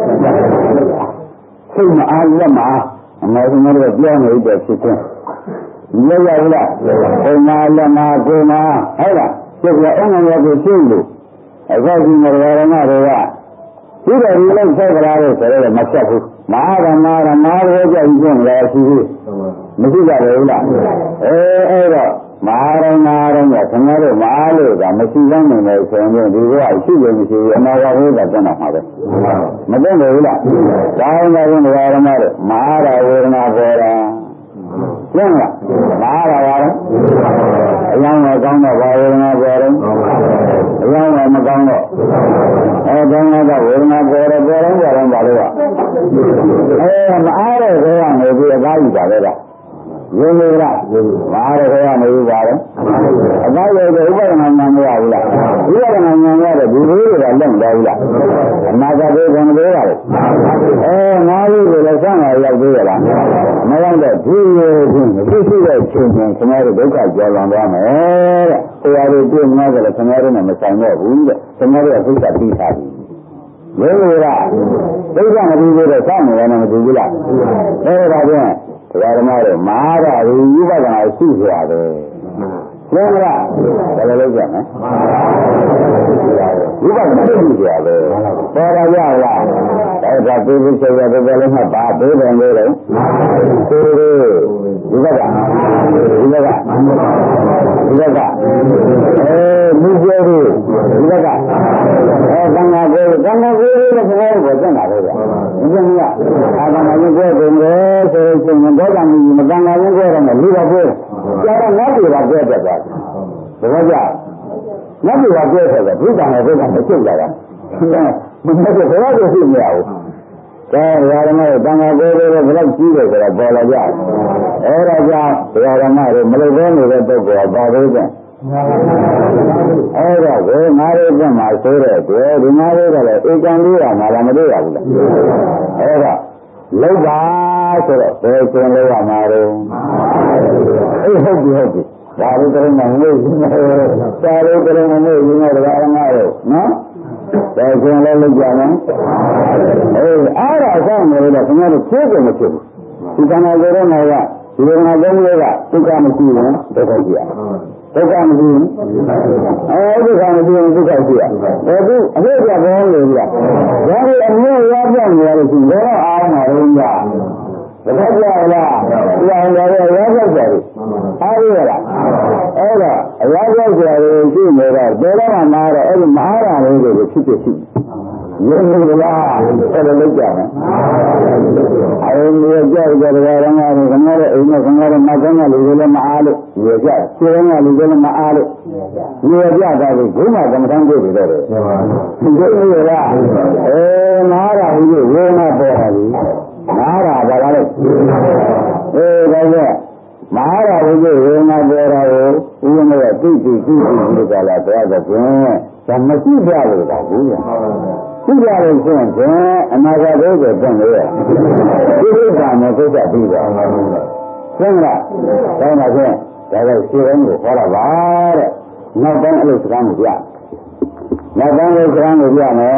စိတ်မအားရမအားအမေတို့ကတော့ပြောနေတဲ့ဖြစ်ချင်းမရဘူးလားဘုံမာလမာကိုမာဟုတ်လားပြည့်အငြင်းကိုရှင်းလို့အခုဒီမှာရဏတွေကဒီတော်ဒီလောက်ဆက်ကြလာလို့ဆိုတော့မဆက်ဘူးမဟာဓမ္မဓမ္မရောကြည့်ရှင်းလာရှိသေးမရှိကြဘူးလားအဲအဲ့တော့မဟာရဏရောကခင်ဗျားတို့မအားလို့ကမရှိသမ်းနေတယ်ဆိုရင်ဒီကရှိရမရှိဘူးအနာဝဘုရားတန်းတော့မှာပဲမတန်းဘူးလားဒါရင်ကရင်ဒကာရမတို့မဟာရဝေဒနာပေါ်တာကျင်းလားမဟာရပါလားအယောင်းမကောင်းတော့ဘာဝေဒနာပေါ်တယ်အယောင်းမကောင်းတော့အဲကောင်းတော့ဝေဒနာပေါ်တယ်ပေါ်တယ်ပေါ်တယ်ပါလို့ကအဲမအားတဲ့ဘယ်ကနေပြီးအသားယူပါလဲကရင်းနေလားမအားတဲ့ဘယ်ကနေပြီးပါလဲအသားယူတဲ့ဥပဒနာဉာဏ်မရဘူးလားဥပဒနာဉာဏ်ရတယ်ဒီလိုတွေကလက်မတော်ဘူးလားအနာဂတ်ဘယ်ကနေလဲအဲငါးလေးကိုလည်းစမ်းလာရောက်သေးရလားမရောက်တော့ဒီလိုချင်းသိရှိတဲ့ချင်းချင်းခင်ဗျားတို့ဒုက္ခကြော်လွန်သွားမယ်တဲ့ဆရာတို့ပြင်းများကြတယ်ခင်ဗျားတို့နဲ့မဆိုင်တော့ဘူးတဲ့ခင်ဗျားတို့ကသိတာပြီးသားပြီလေလေကသိတာမပြီးသေးတော့စမ်းနေတယ်မသိဘူးလားအဲဒါကြောင့်တရားဓမ္မတို့မဟာရဝိပဿနာရှိကြရတယ်ကျင်းလားဘယ်လိုလုပ်ကြမလဲဝိပဿနာရှိကြရတယ်ပေါ်လာကြလားဒါကသိသိချင်ရတဲ့ဘယ်လိုမှပါသေးတယ်လို့လဲသိသေးဒီဘက်ကဒီဘက်ကဒီဘက်ကအဲမြည်ကျဲဒီဒီဘက်ကအဲသံဃာကိုသံဃာကိုလည်းခေါ်ဖို့ကျန်တာလေဗျာဒီကနေ့အာသမာရင်ကိုယ်ကိုယ်ဆိုရင်တော့ကမြည်မသံဃာရင်ကိုယ်တော့လူတော်ကိုကျတော့ငါ့ပြေတာပြတ်တက်သွားတယ်ဒါကြောင့်ငါ့ပြေတာပြတ်ဆိုတော့ဘုရားနဲ့ဘုရားမချုပ်ကြတာမင်းတို့ဘာလို့ရှိမရဘူးကဲရာဓမတို့တန်ခါကိုယ်တွေဘယ်လောက်ကြီးတယ်ဆိုတော့ပေါ်လာကြအဲဒါကြောင့်ရာဓမတို့မလုပ်ဘဲနေတဲ့ပုဂ္ဂိုလ်ကပါသေးတယ်အဲ့တော့ဘယ်ငါးလေးကမှဆိုတဲ့တွေ့ဒီငါးလေးကလည်းဧကံလေးရမှာလားမတွေ့ရဘူးလားအဲ့တော့လောက်ပါဆိုတော့ဘယ်ရှင်လို့ရမှာတော့အေးဟုတ်ပြီဟုတ်ပြီဒါလေးတည်းမှငွေရင်းနေစာလေးတည်းမှငွေရင်းနေတရားဓမ္မတို့နော်ဘယ်ရှင်လဲလောက်ကြမယ်အေးအားရဆောင်နေလို့ခင်ဗျားတို့သိကြမဖြစ်ဘူးဒီကံတော်ရဲ့နေကဒီကံတော်ရဲ့ကဒုက္ခမရှိရင်ဒုက္ခရှိရဒုက္ခမရှိဘူးအဲဒုက္ခမရှိရင်ဒုက္ခရှိရဒါသူအဖြစ်ပြဘောလို့ပြဒါကိုအမြဲရပြနေရလို့ရှိရင်တော့အားမှာတော့ညတခါကြလားဒီအောင်ရရရပြကြတယ်အားရလားအဲ့တော့အရာပြကြတယ်ရှိနေတော့ဒေရမနာတော့အဲ့ဒီမအားရလေးတွေဖြစ်ဖြစ်ရှိရင်းနေလားအဲ့လိုလုပ်ကြမယ်အရင်ကကြောက်ကြတယ်ကငါတို့ငါတို့အိမ်နဲ့ငါတို့မကောင်းတဲ့လူတွေလည်းမအားလို့ရကြခြေရင်းကလူတွေလည်းမအားလို့ရကြတာကိုဘုရားကမ္မထမ်းပြတယ်တော့ဒီလိုရလားအဲနားရဘူးဝေနာပေါ်တာကြီးနားရပါလားလို့အဲဒါကမဟာရဝိဇ္ဇဝေနာပေါ်တာကိုဥယျာဉ်ကတိတိတိတိဒီကလာတော့တဲ့ဖြင့်ဒါမရှိကြလို့ပါဘူးရှိကြလို့ဆိုရင်အနာဂတ်ကိုပြန်လို့ရဒီကိစ္စနဲ့ကိစ္စပြီးတော့ဆင်းလားဒါမှဖြင့်ဒါကရှင်းရင်းကိုခေါ်တာပါတဲ့နောက်ပိုင်းအလုပ်စကားကိုပြနောက်ပိုင်းအလုပ်စကားကိုပြမယ်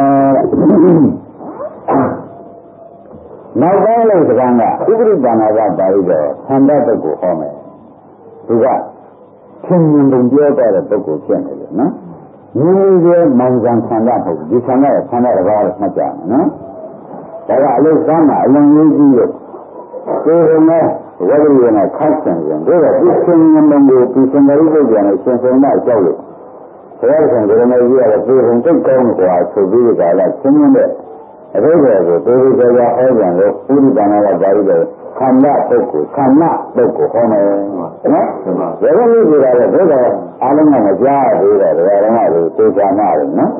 နောက်ပိုင်းအလုပ်စကားကဥပရိပါဏကပါပြီးတော့သံတတ်ကိုဟောမယ်သူကသင်္ញန်ပုံပြောတဲ့ပုဂ္ဂိုလ်ဖြစ်နေတယ်နော်မိမိရဲ့မောင်ဆံဆန္ဒဟုတ်ဒီဆန္ဒရဲ့ဆန္ဒတကားကိုမှတ်ကြမယ်နော်ဒါကအလို့စမ်းမှာအလုံးကြီးကြီးလို့ကိုယ်ကလည်းဝိရိယနဲ့ခတ်ဆင်ရင်တို့ကဒီသင်္ញန်ပုံကိုဒီသင်္ကြန်ကိုပြန်လို့ရှင်ဆုံးမကြောက်လို့ဘုရားရှင်ကလည်းကြီးရတဲ့ပြေုံတိတ်ကောင်းกว่าဆိုပြီးကြလားသင်္ញန်တဲ့အရေးတော်ကိုတိုးတိုးကြောကြောဩဇံလို့ဥရိပါဏကပါပြီးတော့ခန္ဓာပုဂ္ဂိုလ်ခန္ဓာပုဂ္ဂိုလ်ဟောမယ်နော်ဘယ်လိုလုပ်ကြရလဲဒါကအားလုံးကမကြားသေးတယ်ဒါကလည်းသိချာမှတယ်နော်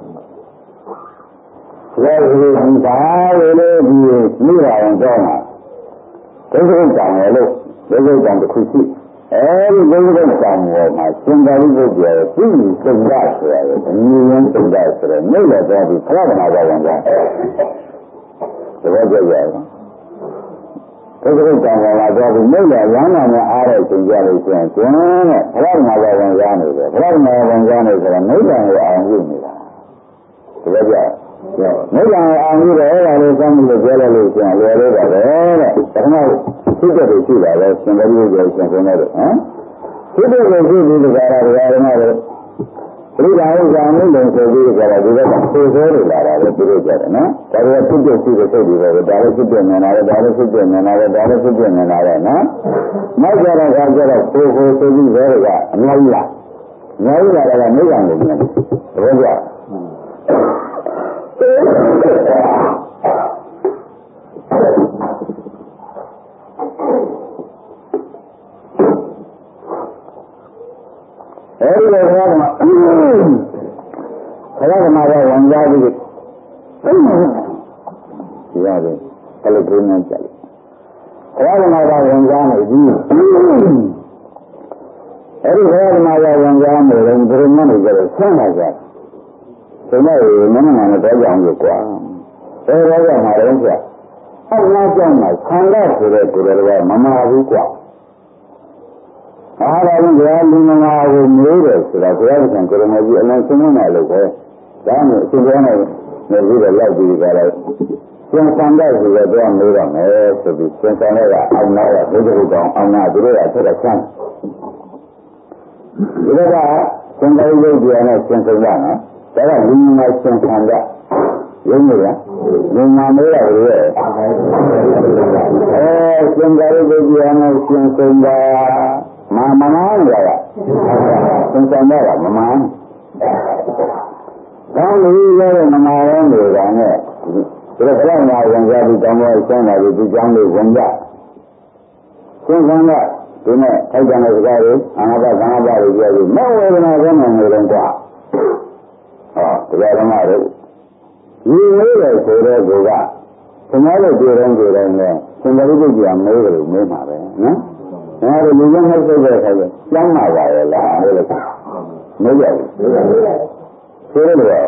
ဒါကဒီဒါလေးဒီမိရာအောင်တော့မှာဒုက္ခကြောင့်လို့ဒုက္ခကြောင့်တစ်ခုရှိအဲဒီဒုက္ခကြောင့်ပေါ်မှာရှင်သာရိပုတ္တရာရဲ့ပြည်စုံတာဆိုရတယ်အမြင်ရင်းစုံတာဆိုတော့မိလည်းတော့ဒီခရမနာကဝင်တာဒါကြောင့်ကြရတယ်ဒုက္ခကြောင့်ပေါ်မှာတော့ဒီမိလည်းရဟန္တာနဲ့အားတဲ့ရှင်ကြလို့ရှိရင်ကျင်းတဲ့ခရမနာကဝင်ရနေတယ်ခရမနာဝင်ရနေဆိုတော့မိလည်းကိုအောင်ပြုနေတာဒါကြောင့်မိလည်းအောင်ပြုတယ်အဲ့ဒါလေးကောင်းလို့ပြောလိုက်လို့ရှိရင်လွယ်လို့ပါပဲတဲ့ပထမသိတဲ့လူရှိတာလဲရှင်သာရိပုတ္တရာရှင်ဆုံးတယ်ဟမ်သိတဲ့လူရှိဒီကရာဒကာဓမ္မတို့ဒီကဥစ္စာမျိုးလုံးဆိုပြီးကြတာဒီကဆိုဆိုရလာတာလေသူတို့ကြတယ်နော်ဒါကဖြစ်ဖြစ်ရှိတဲ့စိတ်တွေပဲဒါလည်းဖြစ်ဖြစ်နေတာပဲဒါလည်းဖြစ်ဖြစ်နေတာပဲဒါလည်းဖြစ်ဖြစ်နေတာပဲနော်နောက်ကြတော့ခါကြတော့ဆိုဆိုဆိုပြီးပဲကအများကြီးလားအများကြီးလာတာကနိဗ္ဗာန်ကိုမြင်တယ်သဘောကျအဲဒီလိုဘုရားကဘုရားကမှာတော့ဝန်ကြပြီးဒီရတယ်ဘယ်လိုပြင်းနေကြလဲဘုရားကမှာတော့ဝန်ကြနေပြီအဲဒီဘုရားကမှာတော့ဝန်ကြနေတယ်ဘယ်လိုမှမကြတော့ဆန်းလာကြတယ်ဒီမဲ့မမနာနဲ့တော့ကြောင်လို့ကွာဘယ်တော့မှမတော့ကြာအောက်နောက်ကြောင်မှာဆန္ဒဆိုတဲ့ကိုယ်တော်ကမမာဘူးကွာအားလုံးကြာလူမမာကိုမျိုးတယ်ဆိုတာဘုရားကံကိုရမကြီးအလုံးစုံနေလို့ပဲဒါနဲ့အရှင်ဘုရားနဲ့နေပြီးတော့လောက်ပြီးကြတယ်ကျန်ဆန္ဒဆိုတော့မျိုးရမယ်ဆိုပြီးကျန်ဆန္ဒကအောက်နောက်ကဘုရားကောင်အောက်နာသူတို့ကဆက်တဲ့ဆန်းဒီကကသင်္ကေတရုပ်ပြန်နဲ့ကျန်ဆန္ဒနော်ဒါကလူမှကျန်ဆန္ဒရုံးနေရလူမှမေးရတယ်ရဲ့အဲသင်္ကေတရုပ်ပြန်နဲ့ကျန်ဆန္ဒမမနာရရသင်္ဆန္ဒကမမနာကောင်းပြီလည်းမနာရောနေတာနဲ့ဒီတော့ကြောင်းလာဝင်ကြပြီးတောင်းပေါ်ဆန်းလာပြီးဒီကြောင်းလေးဝင်ကြသင်္ဆန္ဒဒီနဲ့ထိုက်ကြတဲ့စကားတွေအာနာပါသံဃာပါတွေပြောပြီးမဝေဒနာကောင်းနေတယ်ကွာဟောတရားဓမ္မတွေဒီလေးတယ်ဆိုတော့ကိုကသမားတို့ပြောတယ်ပြောတယ်နဲ့သင်္ကေတရုပ်ပြန်မေးတယ်လို့မေးမှာပဲနော်ဒါကလူကြီးနှုတ်ဆက်တဲ့အခါကျကျမ်းမာပါရဲ့လားလို့လည်းမကြဘူးဆိုတော့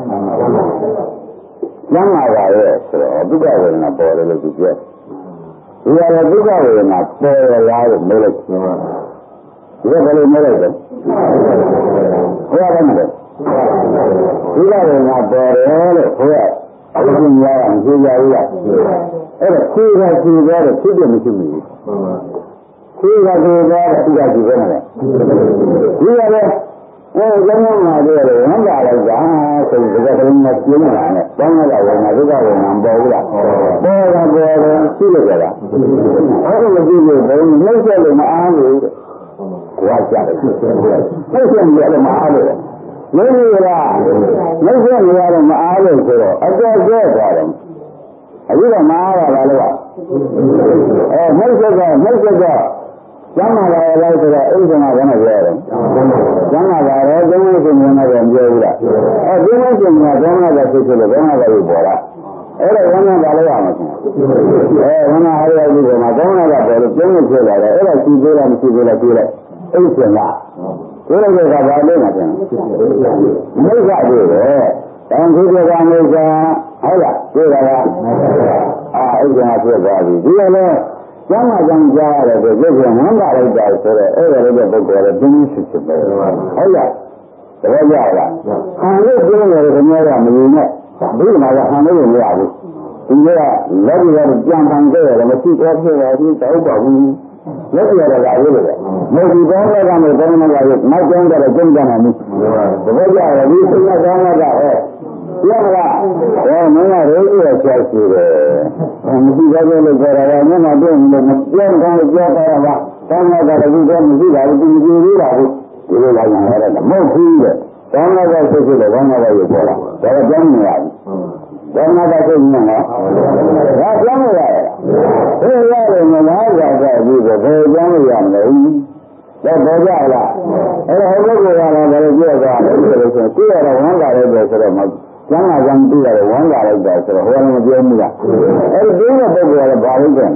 ကျမ်းမာပါရဲ့ဆိုတော့ဒုက္ခဝေဒနာပေါ်တယ်လို့သူပြောဒီရတဲ့ဒုက္ခဝေဒနာပေါ်ရလားလို့မေးလိုက်ဒီကဘယ်လိုမေးလိုက်လဲဟောရတယ်မလဲဒုက္ခဝေဒနာပေါ်တယ်လို့ဟောရအခုမြင်ရအောင်ကြည့်ရရအဲ့ဒါခြေကခြေသွားတော့ဖြစ်တယ်မရှိဘူးဒီကဒီတော့ဒီကဒီပဲနဲ့ဒီရလဲအဲကျောင်းမှာတည်းရဝမ်းသာလိုက်တာဆိုဒီကကလေးနဲ့ပြင်းလာတယ်ကျောင်းကဝင်လာဒုက္ခဝင်လာပေါ်ဘူးလားပေါ်တာပေါ်တယ်ရှိလို့ကြလားအဲ့ဒါမကြည့်လို့ဘယ်နှိမ့်ဆက်လို့မအားလို့ကွာကြတယ်နှိမ့်ဆက်နေရတယ်မအားလို့မင်းကြီးကနှိမ့်ဆက်နေရတယ်မအားလို့ဆိုတော့အကြောက်ကျဲသွားတယ်အခုကမအားရပါလို့အဲနှိမ့်ဆက်ကနှိမ့်ဆက်ကကျမ်းမာပါရဲ့လိုက်ဆိုတော့အဲ့ဒီကဘာနဲ့ပြောရတယ်ကျမ်းမာပါရဲ့ကျမ်းမာရှင်များနဲ့ပြောဘူးလားအဲကျမ်းမာရှင်များကျမ်းမာတဲ့ဖြစ်ဖြစ်လို့ကျမ်းမာပါလို့ပေါ်လာအဲ့ဒါဝမ်းသာပါလို့ရမှာရှင်အဲဝမ်းသာအားရပြီးတော့မှကျမ်းမာတာပေါ်လို့ကျမ်းမာဖြစ်လာတယ်အဲ့ဒါရှိသေးလားမရှိသေးလားပြောလိုက်အဲ့ဒီရှင်ကပြောလိုက်ကဘာလို့လဲရှင်မိစ္ဆာတွေ့တယ်တန်ခိကကမိစ္ဆာဟုတ်လားတွေ့တာလားအာအဲ့ဒါဖြစ်သွားပြီဒီလိုကျမ်းမာကြံကြားရတယ်ဆိုရုပ်ပြန်ဝမ်းသာလိုက်တာဆိုတော့အဲ့ဒါလည်းပုဂ္ဂိုလ်လည်းပြင်းပြဖြစ်ဖြစ်ပဲဟုတ်လားတကယ်ကြလားဟန်လို့ပြောနေတယ်ခင်ဗျားကမယူနဲ့ဒီမှာကဟန်လို့မရဘူးဒီကလက်ရည်ပြန်ပန်ခဲ့ရတယ်မရှိတော့ဖြစ်ရဘူးတောက်ပါဘူးလက်ရည်ကလည်းလို့ပဲမဟုတ်ဒီကောင်းတဲ့ကနေဘယ်မှာလဲနောက်ကျောင်းတော့ကျင်းကြမှာမဟုတ်တကယ်ကြရတယ်ဒီစိတ်ကကောင်းတာဟဲ့ပြောလားအဲမင်းကရိုးရိုးချက်ရှိတယ်မရှိကြဘူးလို့ပြောတာကမျက်နှာတွေ့နေလို့မပြောကောင်းပြောတာပါကောင်းတာကလည်းဒီကမရှိတာဘူးဒီကြည့်ရတာဘူးဒီလိုလိုက်နေရတယ်မဟုတ်ဘူးတဲ့ကောင်းတာကဖြစ်ဖြစ်တယ်ကောင်းတာကရပေါ်လာဒါကပြောင်းနေရတယ်ကောင်းတာကဖြစ်နေနော်ဒါပြောင်းနေရတယ်ဒီရတယ်မလားကြာကြပြီးတော့ဘယ်ပြောင်းရမလဲတော့ပေါ်ကြလားအဲ့ဒါဟုတ်လို့ကတော့ဘယ်လိုပြောကြလဲဆိုတော့ကိုယ်ရတော့ဝမ်းလာတယ်ဆိုတော့ကျမ်းစာကြမ်းပြီးတော့ဝမ်းလာလိုက်တာဆိုတော့ဟိုကလည်းမပြောဘူးလားအဲ့ဒီဒီတဲ့ပုဂ္ဂိုလ်ကဘာလို့ကျန်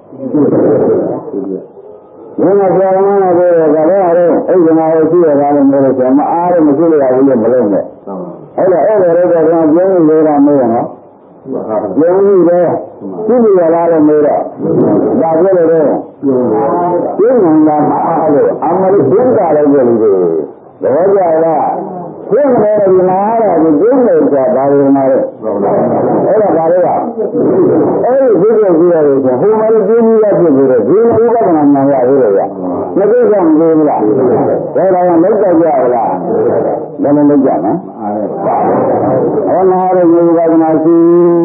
လဲဘယ်မှာပြောမှန်းလဲဆိုတော့ဒါလည်းအဲ့အဲ့ဒီမှာရှိရတာလည်းမလို့ဆိုမအားရမရှိရဘူးလို့မလုပ်နဲ့အဲ့ဒါအဲ့ဒါလည်းတော့ပြောနေရတာမဟုတ်နော်ပြောနေတယ်ရှိရလားလည်းမလို့ဒါပြောလို့တော့ပြင်းနေတာမအားလို့အမလို့ပြင်းတာလည်းပြောလို့တော့ကြလားပြင်းတယ်ဒီမှာတော့ဒီပြင်းလို့ဆိုတာဘာလို့လဲအဲ့ဒါဘာလို့လဲအဲ့ဒီဒီလိုကြည့်ရလို့ဆိုဟိုမှာပြင်းပြီးရဖြစ်ပြီးတော့ဒီလိုဥပဒနာညာရသေးတယ်ဗျမသိကြမသိဘူးလားဒါတော့လောက်တော့ကြရလားလည်းလုပ်ကြနော်ဟောနာရဝိပဿနာရှိ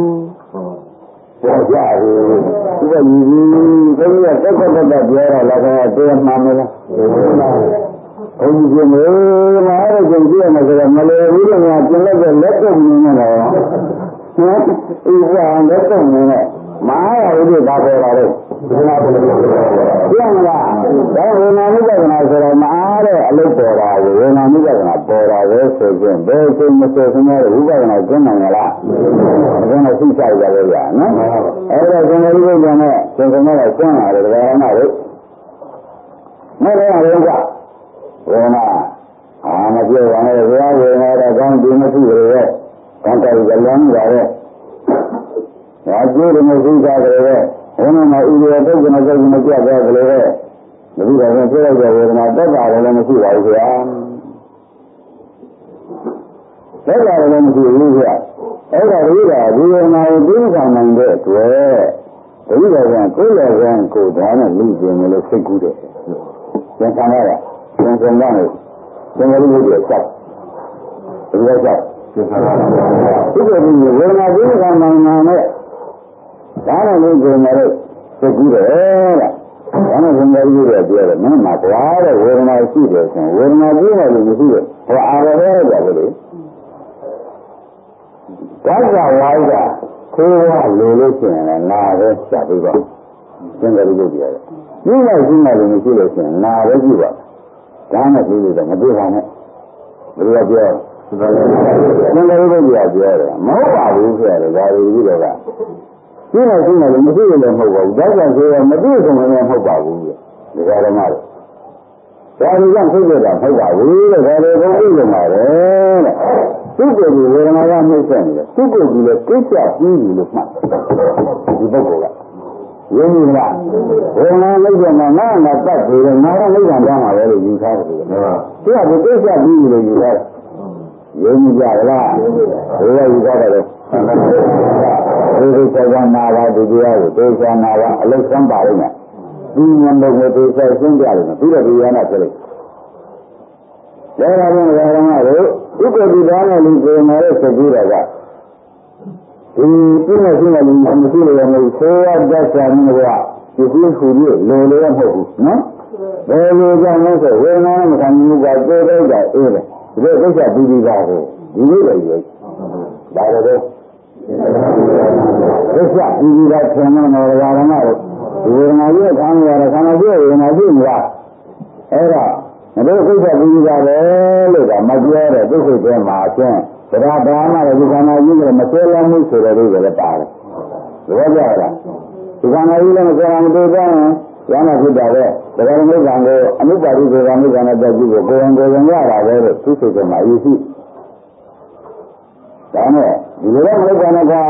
ပေါ်ကြဘူးဒီကညီကြီးဘုရားတက်တက်တက်တက်ပြောတော့လည်းတရားမှန်မလားဘုန်းကြီးမေးမှာအဲ့ဒါကြည့်ရမယ်ဆိုတော့မလဲဘူးလို့များပြင်လိုက်တဲ့လက်ကုပ်နေနေတော့ဟမ်ဥပ္ပါလက်ကုပ်နေနေမဟာရဝိဒါပေါ်လာတော့ပြန်လာဒါဝေနာမိကနာဆိုတော့မအားတဲ့အလုပ်ပေါ်တာကိုဝေနာမိကနာပေါ်တာပဲဆိုရင်ဘယ်ချိန်မဆိုခင်ဗျားဥပဒနာကျင်းနိုင်လားဒါကလည်းသိချရရရနော်အဲ့ဒါဇင်္ဂရိပုဒ်ကနဲ့ဇင်္ဂမကကျင်းလာတယ်ဒါကမှလေမဟုတ်လားလေကဝေနာအာမပြောရနဲ့ဘုရားဝေနာတော့ကောင်းဒီမရှိကြရဲ့ကောင်းတယ်ကြလမ်းလာရဲ့ဒါကျိုးတယ်မရှိကြကြရဲ့ဘုန်းတော်ကဥရပုဂ္ဂိုလ်နဲ့စိတ်မကြက်ပဲကလေးပဲတတိယကပြောရတဲ့ဝေဒနာတက်တာလည်းမရှိပါဘူးခင်ဗျာတက်တာလည်းမရှိဘူးခင်ဗျာအဲ့ဒါဒီကဒီဝေဒနာကိုသိဆောင်နိုင်တဲ့အတွက်တတိယကကိုယ်လည်းကကိုယ်သားနဲ့လူကျင်လို့စိတ်ကူးတယ်သင်္ခါရကသင်္ခါရနဲ့သင်္ခါရကိုချက်ဒီလိုချက်သင်္ခါရဒီလိုဒီဝေဒနာသိဆောင်နိုင်တဲ့ဒါနဲ့လူကျင်လို့စိတ်ကူးတယ်တဲ့ဒါနဲ့ဝင်တယ်ကြီးတယ်ပြောတယ်မင်းမှာကွာတဲ့ဝေဒနာရှိတယ်ဆိုရင်ဝေဒနာပြီးတယ်လို့မရှိဘူးဟောအာရပဲကြတယ်လေဒါကဝိုင်းတာခိုးဝလိုလို့ရှိရင်လည်းနာပဲစပ်ပြီးတော့သင်္ကြန်ကြီးပြောတယ်ဒီလိုက်ရှိမှလည်းမရှိလို့ရှိရင်နာပဲကြည့်ပါဒါနဲ့ပြီးလို့တော့မတွေ့ပါနဲ့ဘယ်လိုပြောသင်္ကြန်ကြီးပြောတယ်မဟုတ်ပါဘူးခင်ဗျာဒါတွေကြီးတော့ကဒီလိုရှိနေလို့မရှိလို့လည်းမဟုတ်ပါဘူး။ဒါကြောင့်ဆိုရင်မပြည့်စုံလည်းမဟုတ်ပါဘူး။ဒီကြရမှာလေ။ဒါဒီကဖြစ်လို့တာမဟုတ်ပါဘူးတဲ့။ဒါတွေဘုန်းကြီးကမှာတယ်တဲ့။သူ့ကိုယ်ကြီးဝေဒနာကနှိမ့်ဆက်နေတယ်။သူ့ကိုယ်ကြီးလည်းကိစ္စပြီးပြီလို့မှတ်တယ်။ဒီပုဂ္ဂိုလ်ကရင်းနေလား။ဝေဒနာနှိမ့်ဆက်မှာငါငါတတ်ပြီးတော့ငါကနှိမ့်ဆန်ကြမှာပဲလို့ယူထားတယ်ကွ။သူကဒီကိစ္စပြီးပြီလို့ယူထားတယ်။ရင်းနေကြလား။ဘယ်လိုယူထားတယ်လဲ။ဒီလိုစေကနာပါဒီတရားကိုသေချာနာပါအလုဆန်းပါလိမ့်မယ်ဒီဉာဏ်ဘုံကိုသေချာရှင်းပြလိမ့်မယ်ပြီးတော့ဒီရဟနာဖြစ်လိမ့်မယ်ဒါကလည်းဓမ္မတို့ဥပ္ပတိဒါနဲ့လူကိုယ်မှာရဲ့ဆက်ပြီးတော့ကဒီပြည့်စုံတဲ့လူမရှိလို့ရမယ်ဆိုရတတ်စာမျိုးကဒီလိုခုကြီးလိုလိုမဟုတ်ဘူးနော်ဘယ်လိုကြောင့်လဲဆိုဝေဒနာနဲ့ခံယူကတိုးတိုးကြအေးတယ်ဒီလိုကိစ္စပြီးပြီးသားကိုဒီလိုလေရေးဒါတော့ဒိဋ္ဌိဒီကဆင်းနေတယ်ဓမ္မတို့ဒီဝေဒနာကြီးခံရတာခန္ဓာကြီးဝေဒနာကြီးမလားအဲ့ဒါတို့ကိစ္စပြီးကြတယ်လို့ကမပြောတဲ့ဒုက္ခတွေမှာအချင်းဒါကဘာမှလည်းဒီခန္ဓာကြီးကမဆွဲလမ်းမှုဆိုတဲ့တွေလည်းပါတယ်သဘောကျလားဒီခန္ဓာကြီးလည်းမဆွဲလမ်းမတွေ့ကြရင်ရဟနာဖြစ်တာပဲဒါကလည်းမိစ္ဆာကိုအနုပါတိဒေဝမိစ္ဆာနဲ့တက်ကြည့်ကိုကိုယ်ဝင်ကိုယ်ဝင်ရတာပဲလို့သူစိတ်ကမှအယူရှိဒါနဲ့ဒီလိုတော့မလုပ်ပါနဲ့ကွာ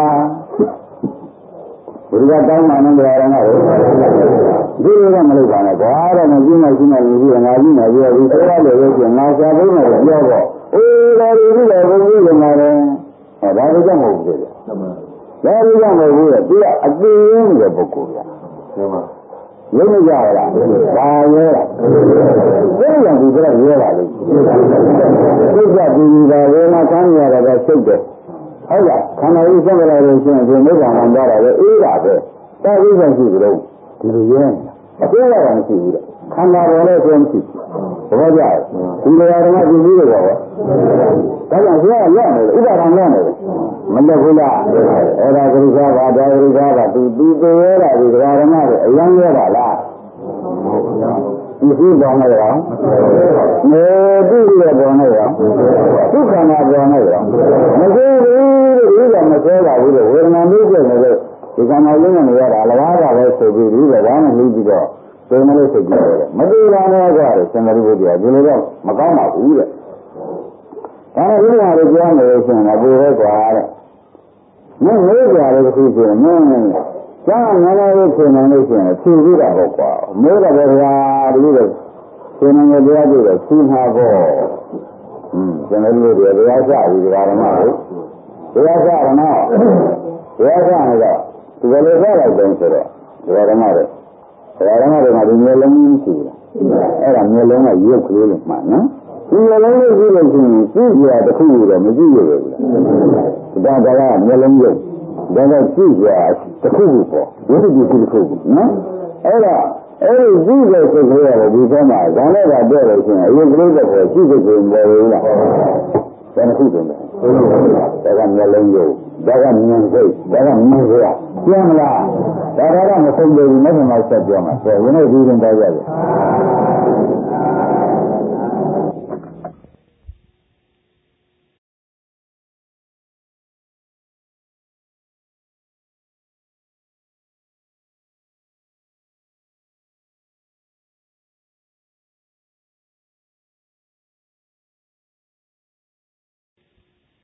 ဘုရားတောင်းမှန်းကြရအောင်လို့ဒီလိုတော့မလုပ်ပါနဲ့ကွာတော့မကြည့်နိုင်ရှိနေလို့ဒီငါကြည့်နေပြီဒီဆိုရလို့ရချင်းငါရှားဖို့နဲ့ပြောတော့အေးဒါဒီလိုဘုန်းကြီးကမှလည်းအဲဒါလည်းကြောက်မဟုတ်ဘူးလေဒါလည်းကြောက်မဟုတ်ဘူးလေသူကအသေးရင်းတဲ့ပုဂ္ဂိုလ်ကဟုတ်ပါရုပ်မကြရလားဒါရဲလားသိရင်ဒီကတော့ရဲပါလိမ့်သိကြပြီးပါဝေနာခံရတာကစိတ်တယ်ဟုတ်လားခန္ဓာကြီးဆက်ကြလာလို့ရှိရင်ဒီမိစ္ဆာမှန်ကြတာပဲအေးတာပဲတာဝိဇ္ဇာရှိကြလို့ဒီလိုရဲနေတာအသေးရတာမရှိဘူးတဲ့ခန္ဓာပေါ်လည်းဆိုမရှိဘူးဘာကြဒီလိုရတော့ဒီလိုရောဒါကြောင့်ဆရာကလက်နေတယ်ဥပါဒံလက်နေတယ်မလက်ဘူးလားအဲ့ဒါဂရိသာဘာဒါဂရိသာဘာသူသူသေးရတာဒီဓမ္မတွေအယံရတာလားဒီရှိပေါ်နေရောနေတိရပေါ်နေရောဒုက္ခနာပေါ်နေရောမရှိဘူးဒီကမဆွဲပါဘူးလို့ဝေဒနာမျိုးပြနေလို့ဒီကံတော်ရင်းနေရတာလကားတာပဲဆိုပြီးဒီကဘာမှမပြီးတော့သိမလို့စိတ်ကြည့်တယ်မတူပါနဲ့ကြတယ်စံတော်ဘုရားဒီလိုတော့မကောင်းပါဘူးတဲ့ဒါနဲ့ဒီလိုဟာတွေပြောနေလို့ရှိရင်အပူပဲကွာတဲ့မင်းလေးကြတယ်တစ်ခုဆိုရင်မင်းကျန်ငါလည်းရေးချင်နေလို့ရှိရင်ဖြူပြီးတာပေါ့ကွာမိုးတယ်ဗျာဒီလိုချင်နေကြတဲ့တွေ့တော့ဖြူမှာပေါ့ဟင်းစံတော်ဘုရားတရားချပြီးဒီဓမ္မကိုတရားချရနော်တရားချနေတော့ဒီလိုလိုဆက်လိုက်တယ်ဆိုတော့ဒီဓမ္မတွေဒါကမှဒီမျိုးလုံးကြီးရှိတယ်အဲ့ဒါမျိုးလုံးကရုပ်ကလေးလို့မှန်နော်ဒီမျက်လုံးလေးကြည့်လို့ရှိရင်ကြည့်ကြတစ်ခုတော့မကြည့်ရဘူးလားဒါကမျက်လုံးရုပ်ဒါကကြည့်ကြတစ်ခုခုပေါ့ဝိသုဒ္ဓိတစ်ခုခုနော်အဲ့ဒါအဲ့ဒီကြည့်တဲ့စိတ်ကလေးကဒီထဲမှာဇာနဲ့ကတဲ့လို့ရှိရင်အရင်ကလေးကတော့ကြည့်စိတ်ကိုပေါ်လို့လားဒါတစ်ခုတည်းဒါကမျက်လုံးရုပ်ဒါကမြင်စိတ်ဒါကမြင်ရကျင်းမလားဒါကတော့မဆုံးသေးဘူးမဆုံးတော့ဆက်ပြောမှာဆိုရင်လည်းဒီရင်တော့ရတယ်